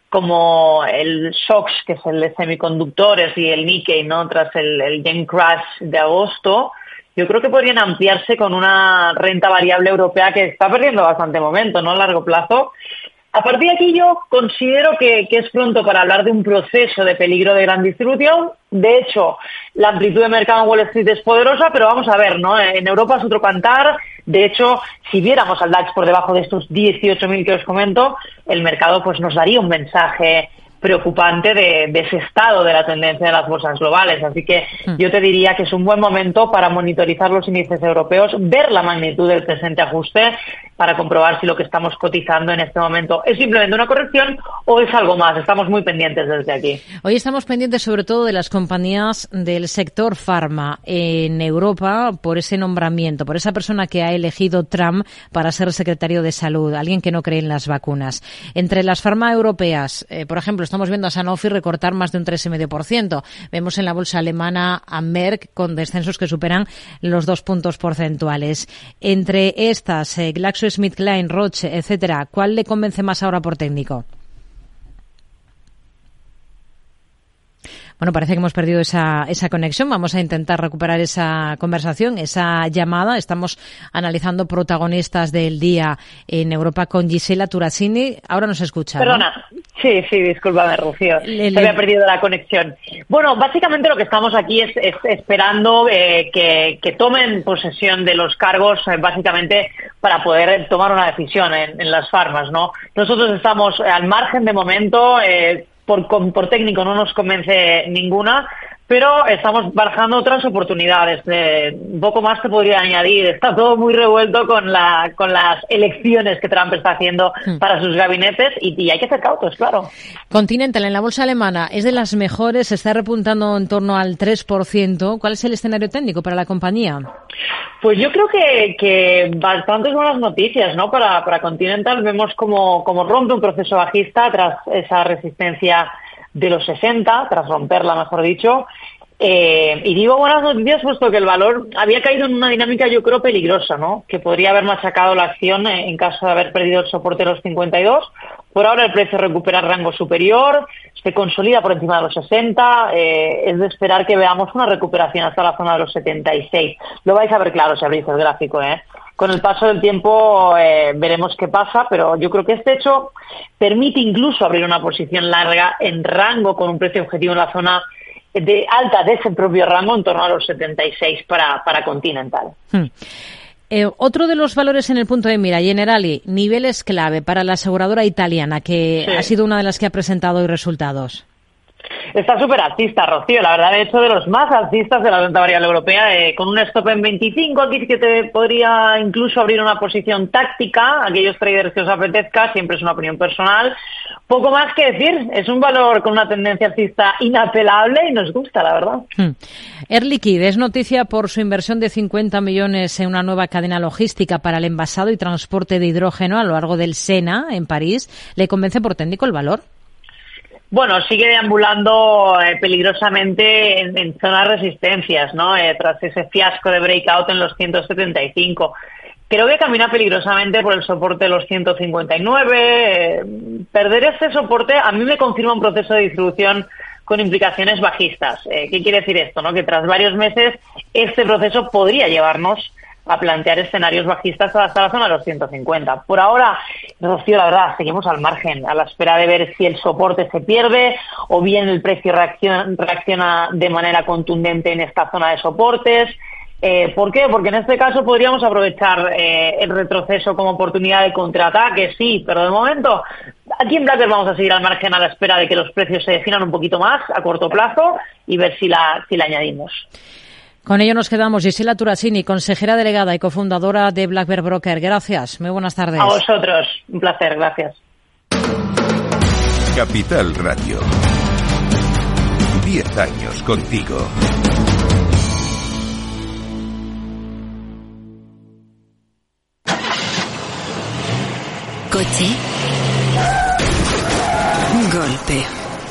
como el SOX, que es el de semiconductores, y el Nikkei, ¿no?, tras el, el yen crash de agosto, yo creo que podrían ampliarse con una renta variable europea que está perdiendo bastante momento, ¿no?, a largo plazo. A partir de aquí yo considero que, que es pronto para hablar de un proceso de peligro de gran distribución. De hecho, la amplitud de mercado en Wall Street es poderosa, pero vamos a ver, ¿no? En Europa es otro cantar. De hecho, si viéramos al DAX por debajo de estos dieciocho mil que os comento, el mercado pues nos daría un mensaje preocupante de, de ese estado de la tendencia de las bolsas globales. Así que yo te diría que es un buen momento para monitorizar los índices europeos, ver la magnitud del presente ajuste para comprobar si lo que estamos cotizando en este momento es simplemente una corrección o es algo más. Estamos muy pendientes desde aquí. Hoy estamos pendientes sobre todo de las compañías del sector farma en Europa por ese nombramiento, por esa persona que ha elegido Trump para ser secretario de Salud, alguien que no cree en las vacunas. Entre las farma europeas, eh, por ejemplo, estamos viendo a Sanofi recortar más de un tres coma cinco por ciento. Vemos en la bolsa alemana a Merck con descensos que superan los dos puntos porcentuales. Entre estas, eh, GlaxoSmithKline, Roche, etcétera, ¿cuál le convence más ahora por técnico? Bueno, parece que hemos perdido esa, esa conexión. Vamos a intentar recuperar esa conversación, esa llamada. Estamos analizando protagonistas del día en Europa con Gisela Turasini. Ahora nos escucha, ¿no? Perdona. Sí, sí, discúlpame, Rocío. Le, le... Se había perdido la conexión. Bueno, básicamente lo que estamos aquí es, es esperando eh, que, que tomen posesión de los cargos, eh, básicamente para poder tomar una decisión en, en las farmas, ¿no? Nosotros estamos al margen de momento. Eh, Por, por técnico no nos convence ninguna, pero estamos barajando otras oportunidades. Eh, un poco más te podría añadir. Está todo muy revuelto con la con las elecciones que Trump está haciendo para sus gabinetes y, y hay que ser cautos, claro. Continental, en la bolsa alemana, es de las mejores, se está repuntando en torno al tres por ciento. ¿Cuál es el escenario técnico para la compañía? Pues yo creo que, que bastantes buenas noticias, ¿no? Para, para Continental vemos como, como rompe un proceso bajista tras esa resistencia de los sesenta, tras romperla, mejor dicho. Eh, y digo buenas noticias puesto que el valor había caído en una dinámica, yo creo, peligrosa, ¿no? Que podría haber machacado la acción en caso de haber perdido el soporte de los cincuenta y dos. Por ahora el precio recupera rango superior, se consolida por encima de los sesenta, eh, es de esperar que veamos una recuperación hasta la zona de los setenta y seis. Lo vais a ver claro si abrís el gráfico, ¿eh? Con el paso del tiempo eh, veremos qué pasa, pero yo creo que este hecho permite incluso abrir una posición larga en rango con un precio objetivo en la zona de alta de ese propio rango en torno a los setenta y seis para, para Continental. Hmm. Eh, otro de los valores en el punto de mira, Generali, niveles clave para la aseguradora italiana, que sí. ha sido una de las que ha presentado hoy resultados. Está súper alcista, Rocío, la verdad, de hecho, de los más alcistas de la renta variable europea, eh, con un stop en veinticinco, aquí que te podría incluso abrir una posición táctica, aquellos traders que os apetezca, siempre es una opinión personal. Poco más que decir, es un valor con una tendencia alcista inapelable y nos gusta, la verdad. Hmm. Air Liquide es noticia por su inversión de cincuenta millones en una nueva cadena logística para el envasado y transporte de hidrógeno a lo largo del Sena, en París. ¿Le convence por técnico el valor? Bueno, sigue deambulando eh, peligrosamente en, en zonas de resistencias, ¿no? Eh, tras ese fiasco de breakout en los ciento setenta y cinco. Creo que camina peligrosamente por el soporte de los ciento cincuenta y nueve. Eh, perder este soporte a mí me confirma un proceso de distribución con implicaciones bajistas. Eh, ¿Qué quiere decir esto? ¿No? Que tras varios meses este proceso podría llevarnos a plantear escenarios bajistas hasta la zona de los ciento cincuenta. Por ahora, Rocío, la verdad, seguimos al margen, a la espera de ver si el soporte se pierde o bien el precio reacciona, reacciona de manera contundente en esta zona de soportes. Eh, ¿Por qué? Porque en este caso podríamos aprovechar eh, el retroceso como oportunidad de contraataque, sí, pero de momento aquí en BlackBerry vamos a seguir al margen a la espera de que los precios se definan un poquito más a corto plazo y ver si la, si la añadimos. Con ello nos quedamos. Gisela Turasini, consejera delegada y cofundadora de BlackBerry Broker. Gracias. Muy buenas tardes. A vosotros. Un placer. Gracias. Capital Radio. Diez años contigo. Coche. Golpe.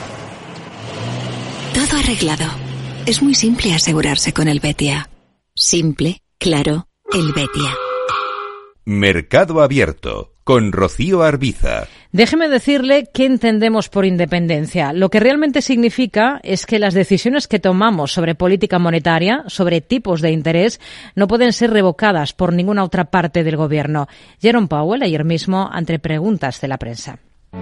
Todo arreglado. Es muy simple asegurarse con el Betia. Simple, claro, el Betia. Mercado Abierto, con Rocío Arbiza. Déjeme decirle qué entendemos por independencia. Lo que realmente significa es que las decisiones que tomamos sobre política monetaria, sobre tipos de interés, no pueden ser revocadas por ninguna otra parte del gobierno. Jerome Powell ayer mismo ante preguntas de la prensa.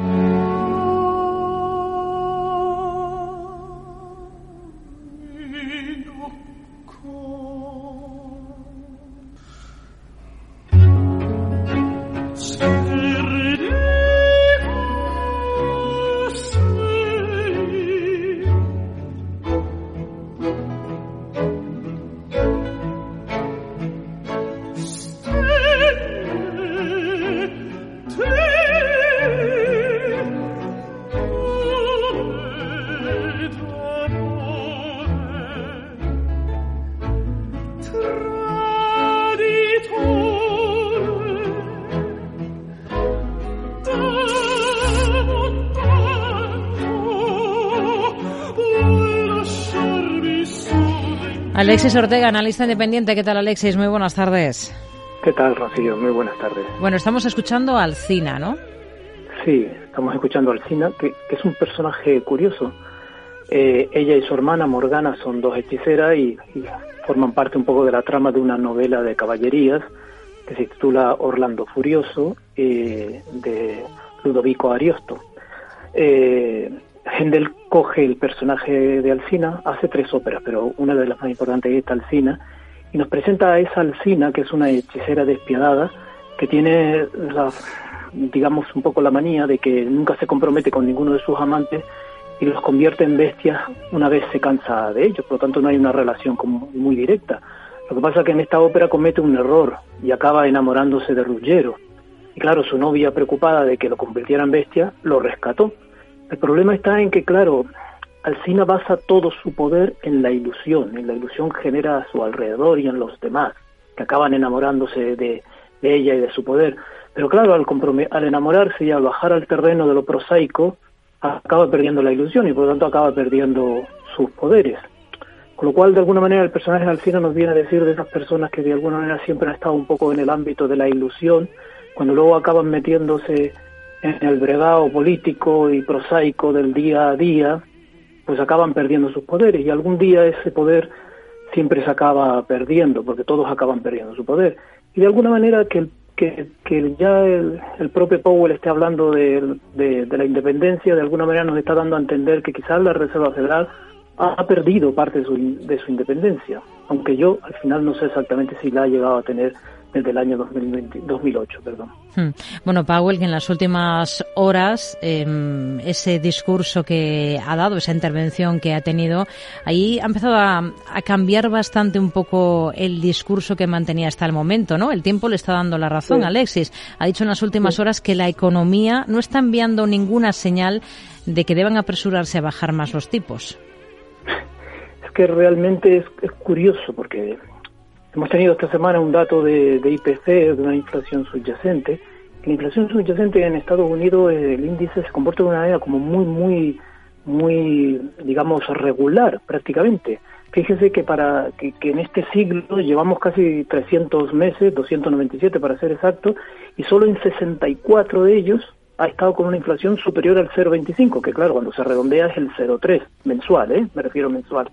Alexis Ortega, analista independiente. ¿Qué tal, Alexis? Muy buenas tardes. ¿Qué tal, Rocío? Muy buenas tardes. Bueno, estamos escuchando a Alcina, ¿no? Sí, estamos escuchando a Alcina, que, que es un personaje curioso. Eh, ella y su hermana Morgana son dos hechiceras y, y forman parte un poco de la trama de una novela de caballerías que se titula Orlando Furioso, eh, de Ludovico Ariosto. Eh, Händel coge el personaje de Alcina, hace tres óperas, pero una de las más importantes es esta Alcina, y nos presenta a esa Alcina, que es una hechicera despiadada, que tiene, la, digamos, un poco la manía de que nunca se compromete con ninguno de sus amantes y los convierte en bestias una vez se cansa de ellos, por lo tanto no hay una relación como muy directa. Lo que pasa es que en esta ópera comete un error y acaba enamorándose de Ruggiero. Y claro, su novia, preocupada de que lo convirtiera en bestia, lo rescató. El problema está en que, claro, Alcina basa todo su poder en la ilusión, y la ilusión genera a su alrededor y en los demás, que acaban enamorándose de, de ella y de su poder. Pero claro, al, compromet- al enamorarse y al bajar al terreno de lo prosaico, acaba perdiendo la ilusión y por lo tanto acaba perdiendo sus poderes. Con lo cual, de alguna manera, el personaje de Alcina nos viene a decir de esas personas que de alguna manera siempre han estado un poco en el ámbito de la ilusión, cuando luego acaban metiéndose en el bregado político y prosaico del día a día, pues acaban perdiendo sus poderes, y algún día ese poder siempre se acaba perdiendo, porque todos acaban perdiendo su poder. Y de alguna manera que, que, que ya el, el propio Powell esté hablando de, de, de la independencia, de alguna manera nos está dando a entender que quizás la Reserva Federal ha, ha perdido parte de su, de su independencia, aunque yo al final no sé exactamente si la ha llegado a tener desde el año dos mil veinte, dos mil ocho, perdón. Hmm. Bueno, Powell, que en las últimas horas, eh, ese discurso que ha dado, esa intervención que ha tenido, ahí ha empezado a, a cambiar bastante un poco el discurso que mantenía hasta el momento, ¿no? El tiempo le está dando la razón, sí. Alexis. Ha dicho en las últimas sí. horas que la economía no está enviando ninguna señal de que deban apresurarse a bajar más los tipos. Es que realmente es, es curioso, porque hemos tenido esta semana un dato de, de I P C, de una inflación subyacente. La inflación subyacente en Estados Unidos, el índice se comporta de una manera como muy, muy muy, digamos, regular prácticamente. Fíjese que para que, que en este siglo llevamos casi trescientos meses, doscientos noventa y siete para ser exacto, y solo en sesenta y cuatro de ellos ha estado con una inflación superior al cero coma veinticinco, que claro, cuando se redondea es el cero coma tres mensual, ¿eh? Me refiero mensual.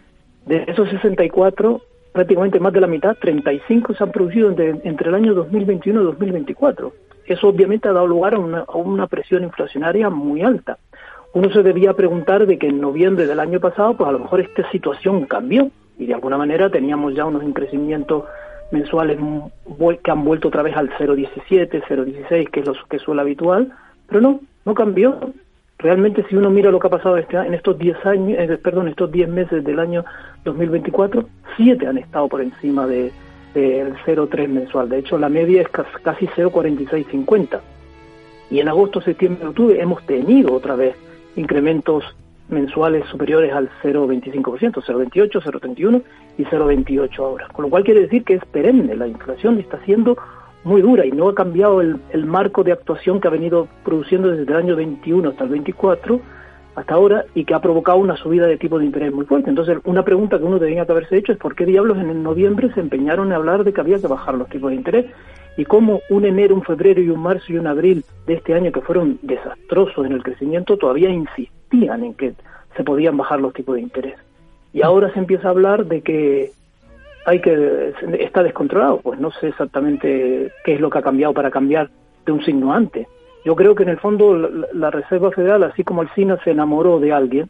De esos sesenta y cuatro, prácticamente más de la mitad, treinta y cinco se han producido entre, entre el año dos mil veintiuno y dos mil veinticuatro. Eso obviamente ha dado lugar a una, a una presión inflacionaria muy alta. Uno se debía preguntar de que en noviembre del año pasado, pues a lo mejor esta situación cambió y de alguna manera teníamos ya unos crecimientos mensuales que han vuelto otra vez al cero coma diecisiete, cero coma dieciséis, que es lo que suele habitual, pero no, no cambió. Realmente, si uno mira lo que ha pasado este, en estos diez años, eh, perdón, estos diez meses del año dos mil veinticuatro, siete han estado por encima de del cero coma tres mensual. De hecho, la media es casi cero coma cuarenta y seis cincuenta. Y en agosto, septiembre, octubre hemos tenido otra vez incrementos mensuales superiores al cero coma veinticinco por ciento, cero coma veintiocho, cero coma treinta y uno y cero coma veintiocho ahora. Con lo cual quiere decir que es perenne, la inflación está siendo muy dura y no ha cambiado el, el marco de actuación que ha venido produciendo desde el año veintiuno hasta el veinticuatro, hasta ahora, y que ha provocado una subida de tipo de interés muy fuerte. Entonces, una pregunta que uno tenía que haberse hecho es por qué diablos en el noviembre se empeñaron en hablar de que había que bajar los tipos de interés, y cómo un enero, un febrero y un marzo y un abril de este año, que fueron desastrosos en el crecimiento, todavía insistían en que se podían bajar los tipos de interés. Y ahora se empieza a hablar de que hay que está descontrolado. Pues no sé exactamente qué es lo que ha cambiado para cambiar de un signo antes. Yo creo que en el fondo la, la Reserva Federal, así como el S I N A, se enamoró de alguien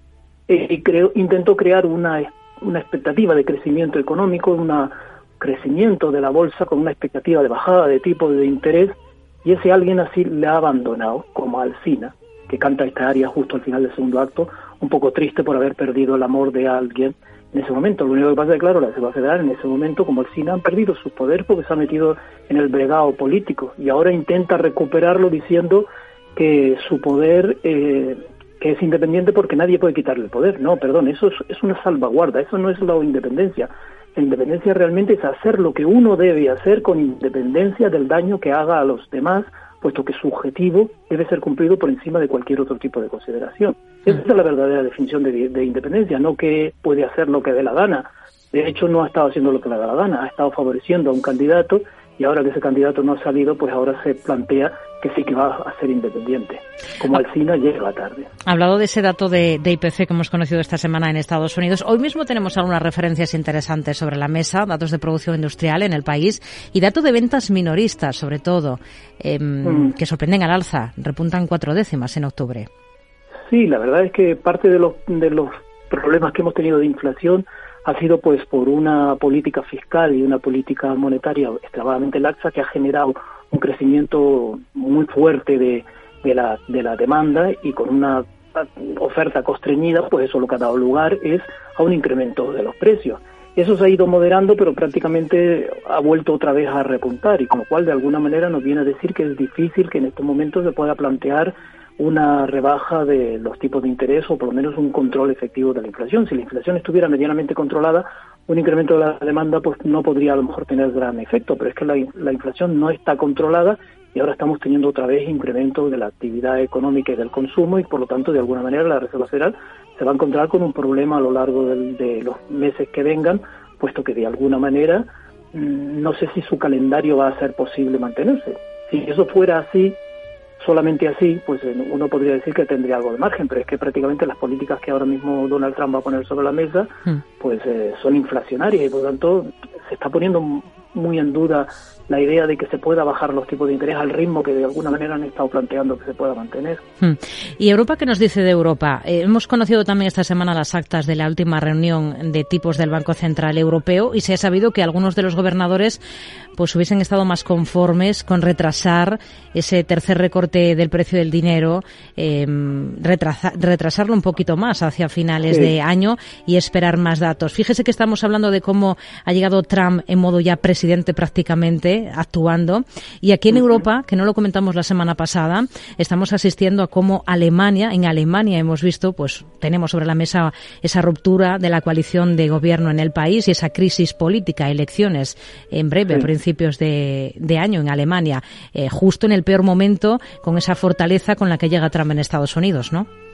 eh, y creó, intentó crear una, una expectativa de crecimiento económico, un crecimiento de la bolsa con una expectativa de bajada de tipo de interés, y ese alguien así le ha abandonado, como al S I N A, que canta esta área justo al final del segundo acto, un poco triste por haber perdido el amor de alguien en ese momento. Lo único que pasa es que, claro, la Reserva Federal en ese momento, como el S I N A, han perdido su poder porque se ha metido en el bregado político y ahora intenta recuperarlo diciendo que su poder, eh, que es independiente porque nadie puede quitarle el poder. No, perdón, eso es, es una salvaguarda, eso no es la independencia. La independencia realmente es hacer lo que uno debe hacer con independencia del daño que haga a los demás, puesto que su objetivo debe ser cumplido por encima de cualquier otro tipo de consideración. Esa es la verdadera definición de, de independencia, no que puede hacer lo que dé la gana. De hecho, no ha estado haciendo lo que le da la gana, ha estado favoreciendo a un candidato, y ahora que ese candidato no ha salido, pues ahora se plantea que sí que va a ser independiente. Como al S I N A llega tarde. Ha hablado de ese dato de, de I P C que hemos conocido esta semana en Estados Unidos. Hoy mismo tenemos algunas referencias interesantes sobre la mesa, datos de producción industrial en el país y datos de ventas minoristas, sobre todo, eh, mm. que sorprenden al alza. Repuntan cuatro décimas en octubre. Sí, la verdad es que parte de los, de los problemas que hemos tenido de inflación ha sido pues por una política fiscal y una política monetaria extremadamente laxa que ha generado un crecimiento muy fuerte de, de, la, de la demanda, y con una oferta constreñida, pues eso lo que ha dado lugar es a un incremento de los precios. Eso se ha ido moderando, pero prácticamente ha vuelto otra vez a repuntar, y con lo cual de alguna manera nos viene a decir que es difícil que en estos momentos se pueda plantear una rebaja de los tipos de interés, o por lo menos un control efectivo de la inflación. Si la inflación estuviera medianamente controlada, un incremento de la demanda pues no podría a lo mejor tener gran efecto, pero es que la, la inflación no está controlada, y ahora estamos teniendo otra vez incremento de la actividad económica y del consumo, y por lo tanto de alguna manera la Reserva Federal se va a encontrar con un problema a lo largo de, de los meses que vengan, puesto que de alguna manera mmm, no sé si su calendario va a ser posible mantenerse. Si eso fuera así, solamente así, pues uno podría decir que tendría algo de margen, pero es que prácticamente las políticas que ahora mismo Donald Trump va a poner sobre la mesa, mm. pues eh, son inflacionarias, y por lo tanto se está poniendo muy en duda la idea de que se pueda bajar los tipos de interés al ritmo que de alguna manera han estado planteando que se pueda mantener. Hmm. ¿Y Europa qué nos dice de Europa? Eh, hemos conocido también esta semana las actas de la última reunión de tipos del Banco Central Europeo, y se ha sabido que algunos de los gobernadores pues hubiesen estado más conformes con retrasar ese tercer recorte del precio del dinero, eh, retrasa, retrasarlo un poquito más hacia finales sí. de año y esperar más datos. Fíjese que estamos hablando de cómo ha llegado Trump en modo ya presidente prácticamente, actuando, y aquí en uh-huh. Europa, que no lo comentamos la semana pasada, estamos asistiendo a cómo Alemania, en Alemania hemos visto, pues tenemos sobre la mesa esa ruptura de la coalición de gobierno en el país y esa crisis política, elecciones en breve, sí. principios de, de año en Alemania, eh, justo en el peor momento, con esa fortaleza con la que llega Trump en Estados Unidos, ¿no?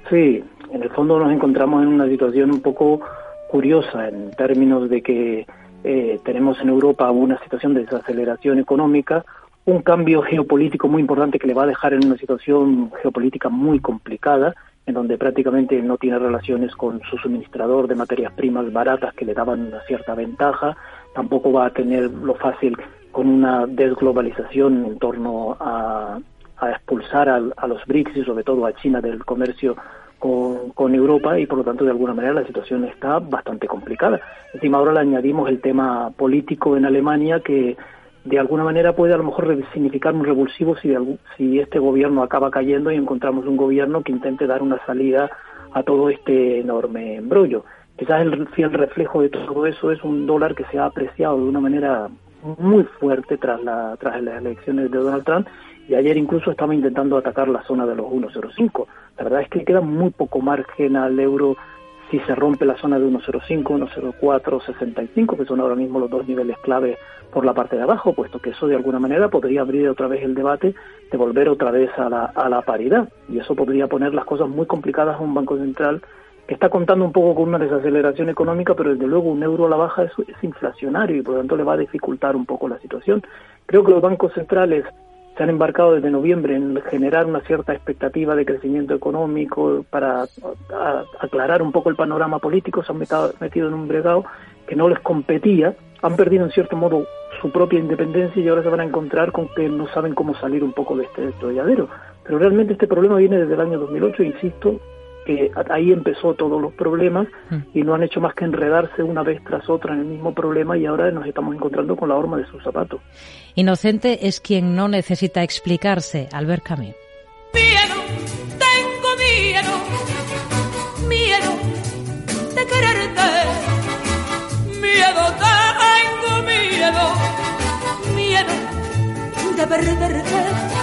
Sí, en el fondo nos encontramos en una situación un poco curiosa en términos de que eh, tenemos en Europa una situación de desaceleración económica, un cambio geopolítico muy importante que le va a dejar en una situación geopolítica muy complicada, en donde prácticamente no tiene relaciones con su suministrador de materias primas baratas que le daban una cierta ventaja, tampoco va a tener lo fácil con una desglobalización en torno a, a expulsar a, a los BRICS y sobre todo a China del comercio con, con Europa, y por lo tanto de alguna manera la situación está bastante complicada. Encima ahora le añadimos el tema político en Alemania, que de alguna manera puede a lo mejor significar un revulsivo si, de, si este gobierno acaba cayendo y encontramos un gobierno que intente dar una salida a todo este enorme embrollo. Quizás el fiel reflejo de todo eso es un dólar que se ha apreciado de una manera muy fuerte tras, la, tras las elecciones de Donald Trump, y ayer incluso estaba intentando atacar la zona de los uno coma cero cinco. La verdad es que queda muy poco margen al euro si se rompe la zona de uno coma cero cinco, uno coma cero cuatro, sesenta y cinco, que son ahora mismo los dos niveles clave por la parte de abajo, puesto que eso de alguna manera podría abrir otra vez el debate de volver otra vez a la, a la paridad, y eso podría poner las cosas muy complicadas a un Banco Central que está contando un poco con una desaceleración económica, pero desde luego un euro a la baja es, es inflacionario y por lo tanto le va a dificultar un poco la situación. Creo que los bancos centrales se han embarcado desde noviembre en generar una cierta expectativa de crecimiento económico para a, aclarar un poco el panorama político, se han metido, metido en un bregado que no les competía, han perdido en cierto modo su propia independencia y ahora se van a encontrar con que no saben cómo salir un poco de este desarrolladero. Pero realmente este problema viene desde el año dos mil ocho, insisto, que ahí empezó todos los problemas y no han hecho más que enredarse una vez tras otra en el mismo problema, y ahora nos estamos encontrando con la horma de sus zapatos. Inocente es quien no necesita explicarse. Albert Camus. Miedo, tengo miedo, miedo de quererte, miedo, tengo miedo, miedo de perderte,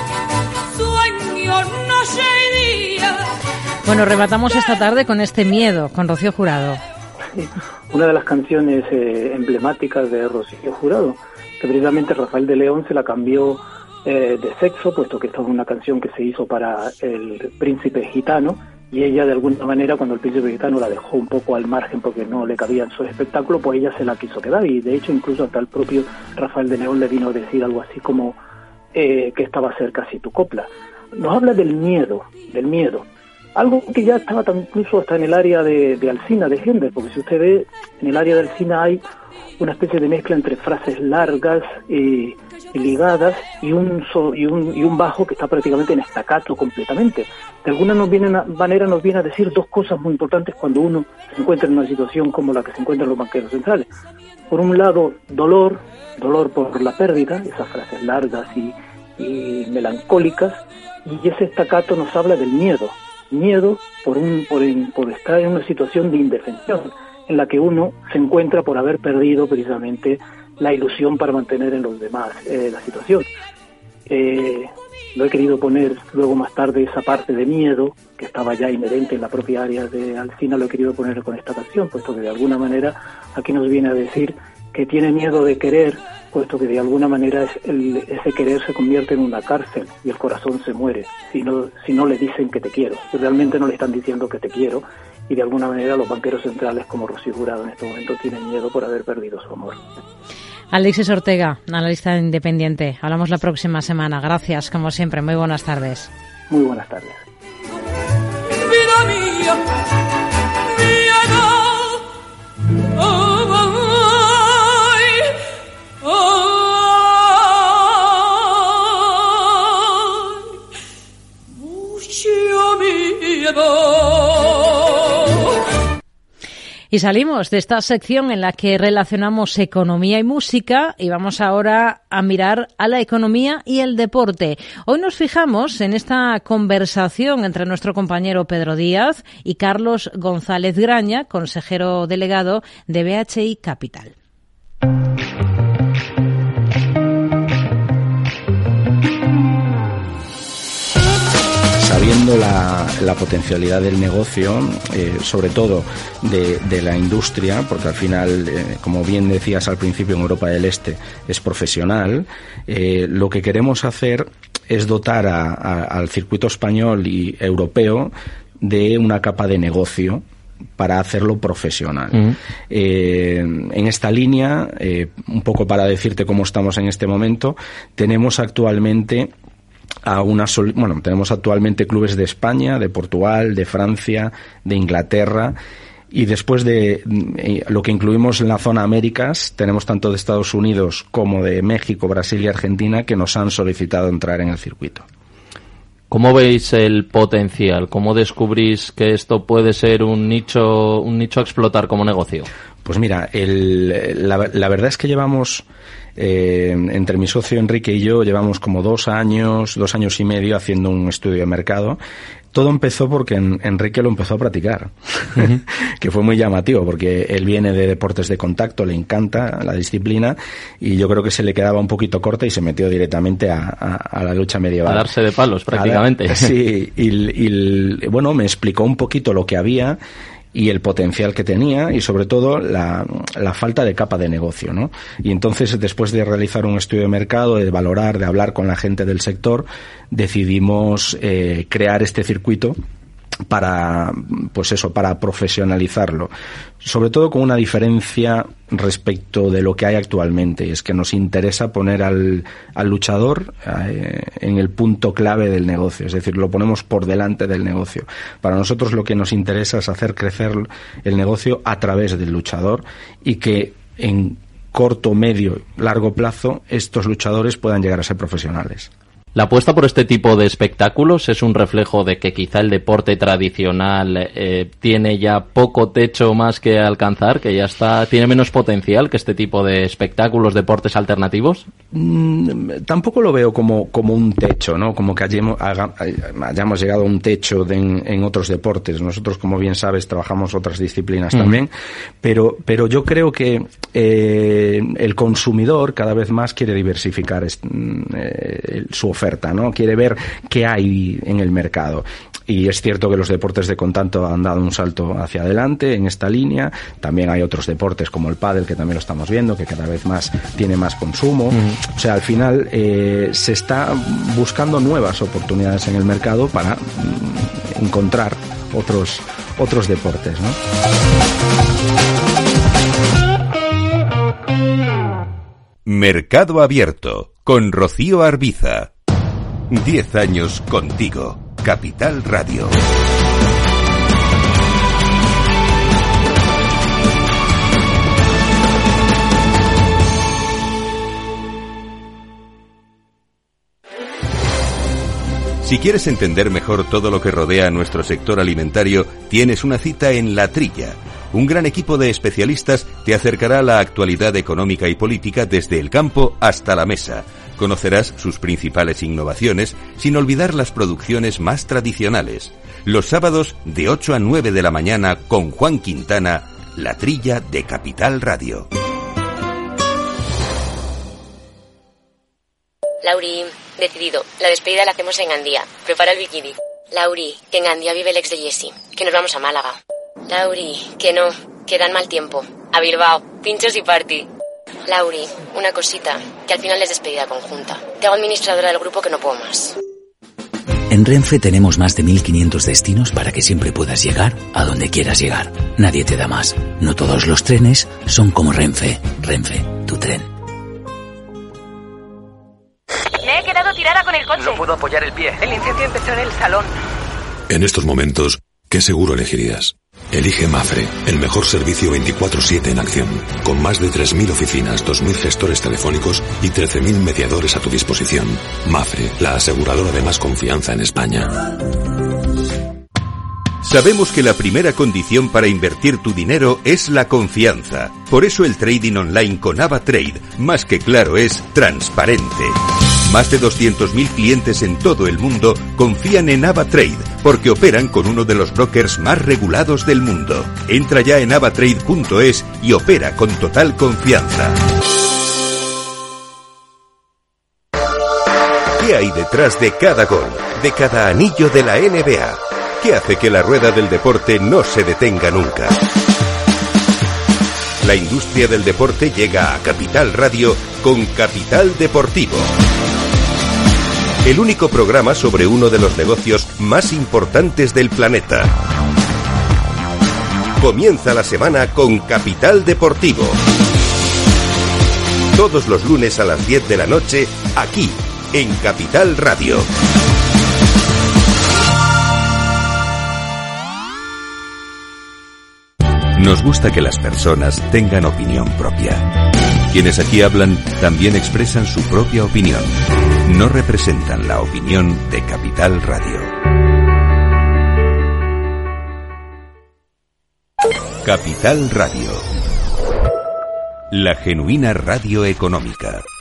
sueño noche y día. Bueno, rematamos esta tarde con este Miedo, con Rocío Jurado. Una de las canciones eh, emblemáticas de Rocío Jurado, que precisamente Rafael de León se la cambió eh, de sexo, puesto que esta es una canción que se hizo para el príncipe gitano, y ella de alguna manera, cuando el príncipe gitano la dejó un poco al margen porque no le cabía en su espectáculo, pues ella se la quiso quedar, y de hecho incluso hasta el propio Rafael de León le vino a decir algo así como eh, que esta va a ser casi tu copla. Nos habla del miedo, del miedo. Algo que ya estaba tan, incluso hasta en el área de, de Alsina, de Händel, porque si usted ve, en el área de Alsina hay una especie de mezcla entre frases largas y, y ligadas y un, so, y, un, y un bajo que está prácticamente en staccato completamente. De alguna nos viene, manera nos viene a decir dos cosas muy importantes cuando uno se encuentra en una situación como la que se encuentran los banqueros centrales. Por un lado, dolor, dolor por la pérdida, esas frases largas y, y melancólicas, y ese staccato nos habla del miedo. Miedo por un por, en, por estar en una situación de indefensión en la que uno se encuentra por haber perdido precisamente la ilusión para mantener en los demás eh, la situación. Eh, lo he querido poner luego más tarde, esa parte de miedo que estaba ya inherente en la propia área de Alsina, lo he querido poner con esta canción, puesto que de alguna manera aquí nos viene a decir que tiene miedo de querer, puesto que de alguna manera es el, ese querer se convierte en una cárcel y el corazón se muere si no, si no le dicen que te quiero, si realmente no le están diciendo que te quiero, y de alguna manera los banqueros centrales como Rocío Jurado en este momento tienen miedo por haber perdido su amor. Alexis Ortega, analista independiente. Hablamos la próxima semana. Gracias, como siempre. Muy buenas tardes. Muy buenas tardes. Vida mía, miedo. Oh, oh, oh, mucho miedo. Y salimos de esta sección en la que relacionamos economía y música y vamos ahora a mirar a la economía y el deporte. Hoy nos fijamos en esta conversación entre nuestro compañero Pedro Díaz y Carlos González Graña, consejero delegado de B H I Capital. Sabiendo la, la potencialidad del negocio, eh, sobre todo de, de la industria, porque al final, eh, como bien decías al principio, en Europa del Este es profesional, eh, lo que queremos hacer es dotar a, a, al circuito español y europeo de una capa de negocio para hacerlo profesional. Uh-huh. Eh, en esta línea, eh, un poco para decirte cómo estamos en este momento, tenemos actualmente a una sol- bueno, tenemos actualmente clubes de España, de Portugal, de Francia, de Inglaterra, y después de eh, lo que incluimos en la zona Américas, tenemos tanto de Estados Unidos como de México, Brasil y Argentina que nos han solicitado entrar en el circuito. ¿Cómo veis el potencial? ¿Cómo descubrís que esto puede ser un nicho, un nicho a explotar como negocio? Pues mira, el, la, la verdad es que llevamos, eh, entre mi socio Enrique y yo, llevamos como dos años, dos años y medio haciendo un estudio de mercado. Todo empezó porque en, Enrique lo empezó a practicar, uh-huh. que fue muy llamativo, porque él viene de deportes de contacto, le encanta la disciplina, y yo creo que se le quedaba un poquito corta y se metió directamente a, a, a la lucha medieval. A darse de palos, prácticamente. Dar, sí, y, y, bueno, me explicó un poquito lo que había y el potencial que tenía, y sobre todo la, la falta de capa de negocio, ¿no? Y entonces, después de realizar un estudio de mercado, de valorar, de hablar con la gente del sector, decidimos eh, crear este circuito para, pues eso, para profesionalizarlo, sobre todo con una diferencia respecto de lo que hay actualmente, y es que nos interesa poner al, al luchador eh, en el punto clave del negocio, es decir, lo ponemos por delante del negocio. Para nosotros lo que nos interesa es hacer crecer el negocio a través del luchador, y que en corto, medio, largo plazo estos luchadores puedan llegar a ser profesionales. ¿La apuesta por este tipo de espectáculos es un reflejo de que quizá el deporte tradicional eh, tiene ya poco techo más que alcanzar, que ya está tiene menos potencial que este tipo de espectáculos, deportes alternativos? Mm, tampoco lo veo como, como un techo, ¿no? Como que hayamos, haga, hayamos llegado a un techo de en, en otros deportes. Nosotros, como bien sabes, trabajamos otras disciplinas mm. también, pero, pero yo creo que eh, el consumidor cada vez más quiere diversificar eh, su oferta, ¿no? Quiere ver qué hay en el mercado. Y es cierto que los deportes de contacto han dado un salto hacia adelante en esta línea. También hay otros deportes como el pádel, que también lo estamos viendo, que cada vez más tiene más consumo. Uh-huh. O sea, al final eh, se está buscando nuevas oportunidades en el mercado para mm, encontrar otros otros deportes, ¿no? Mercado Abierto con Rocío Arbiza. Diez años contigo. Capital Radio. Si quieres entender mejor todo lo que rodea a nuestro sector alimentario, tienes una cita en La Trilla. Un gran equipo de especialistas te acercará a la actualidad económica y política desde el campo hasta la mesa. Conocerás sus principales innovaciones, sin olvidar las producciones más tradicionales. Los sábados de ocho a nueve de la mañana con Juan Quintana, La Trilla de Capital Radio. Lauri, decidido. La despedida la hacemos en Gandía. Prepara el bikini. Lauri, que en Gandía vive el ex de Jessie. Que nos vamos a Málaga. Lauri, que no, que dan mal tiempo. A Bilbao, pinchos y party. Lauri, una cosita, que al final es despedida conjunta. Te hago administradora del grupo, que no puedo más. En Renfe tenemos más de mil quinientos destinos para que siempre puedas llegar a donde quieras llegar. Nadie te da más. No todos los trenes son como Renfe. Renfe, tu tren. Me he quedado tirada con el coche. No puedo apoyar el pie. El incendio empezó en el salón. En estos momentos, ¿qué seguro elegirías? Elige Mafre, el mejor servicio veinticuatro siete en acción, con más de tres mil oficinas, dos mil gestores telefónicos y trece mil mediadores a tu disposición. Mafre, la aseguradora de más confianza en España. Sabemos que la primera condición para invertir tu dinero es la confianza. Por eso el trading online con AvaTrade, más que claro, es transparente. Más de doscientos mil clientes en todo el mundo confían en AvaTrade porque operan con uno de los brokers más regulados del mundo. Entra ya en avatrade punto es y opera con total confianza. ¿Qué hay detrás de cada gol, de cada anillo de la N B A? ¿Qué hace que la rueda del deporte no se detenga nunca? La industria del deporte llega a Capital Radio con Capital Deportivo. el único programa sobre uno de los negocios más importantes del planeta. Comienza la semana con Capital Deportivo. Todos los lunes a las diez de la noche, aquí, en Capital Radio. Nos gusta que las personas tengan opinión propia. Quienes aquí hablan también expresan su propia opinión. No representan la opinión de Capital Radio. Capital Radio. La genuina radio económica.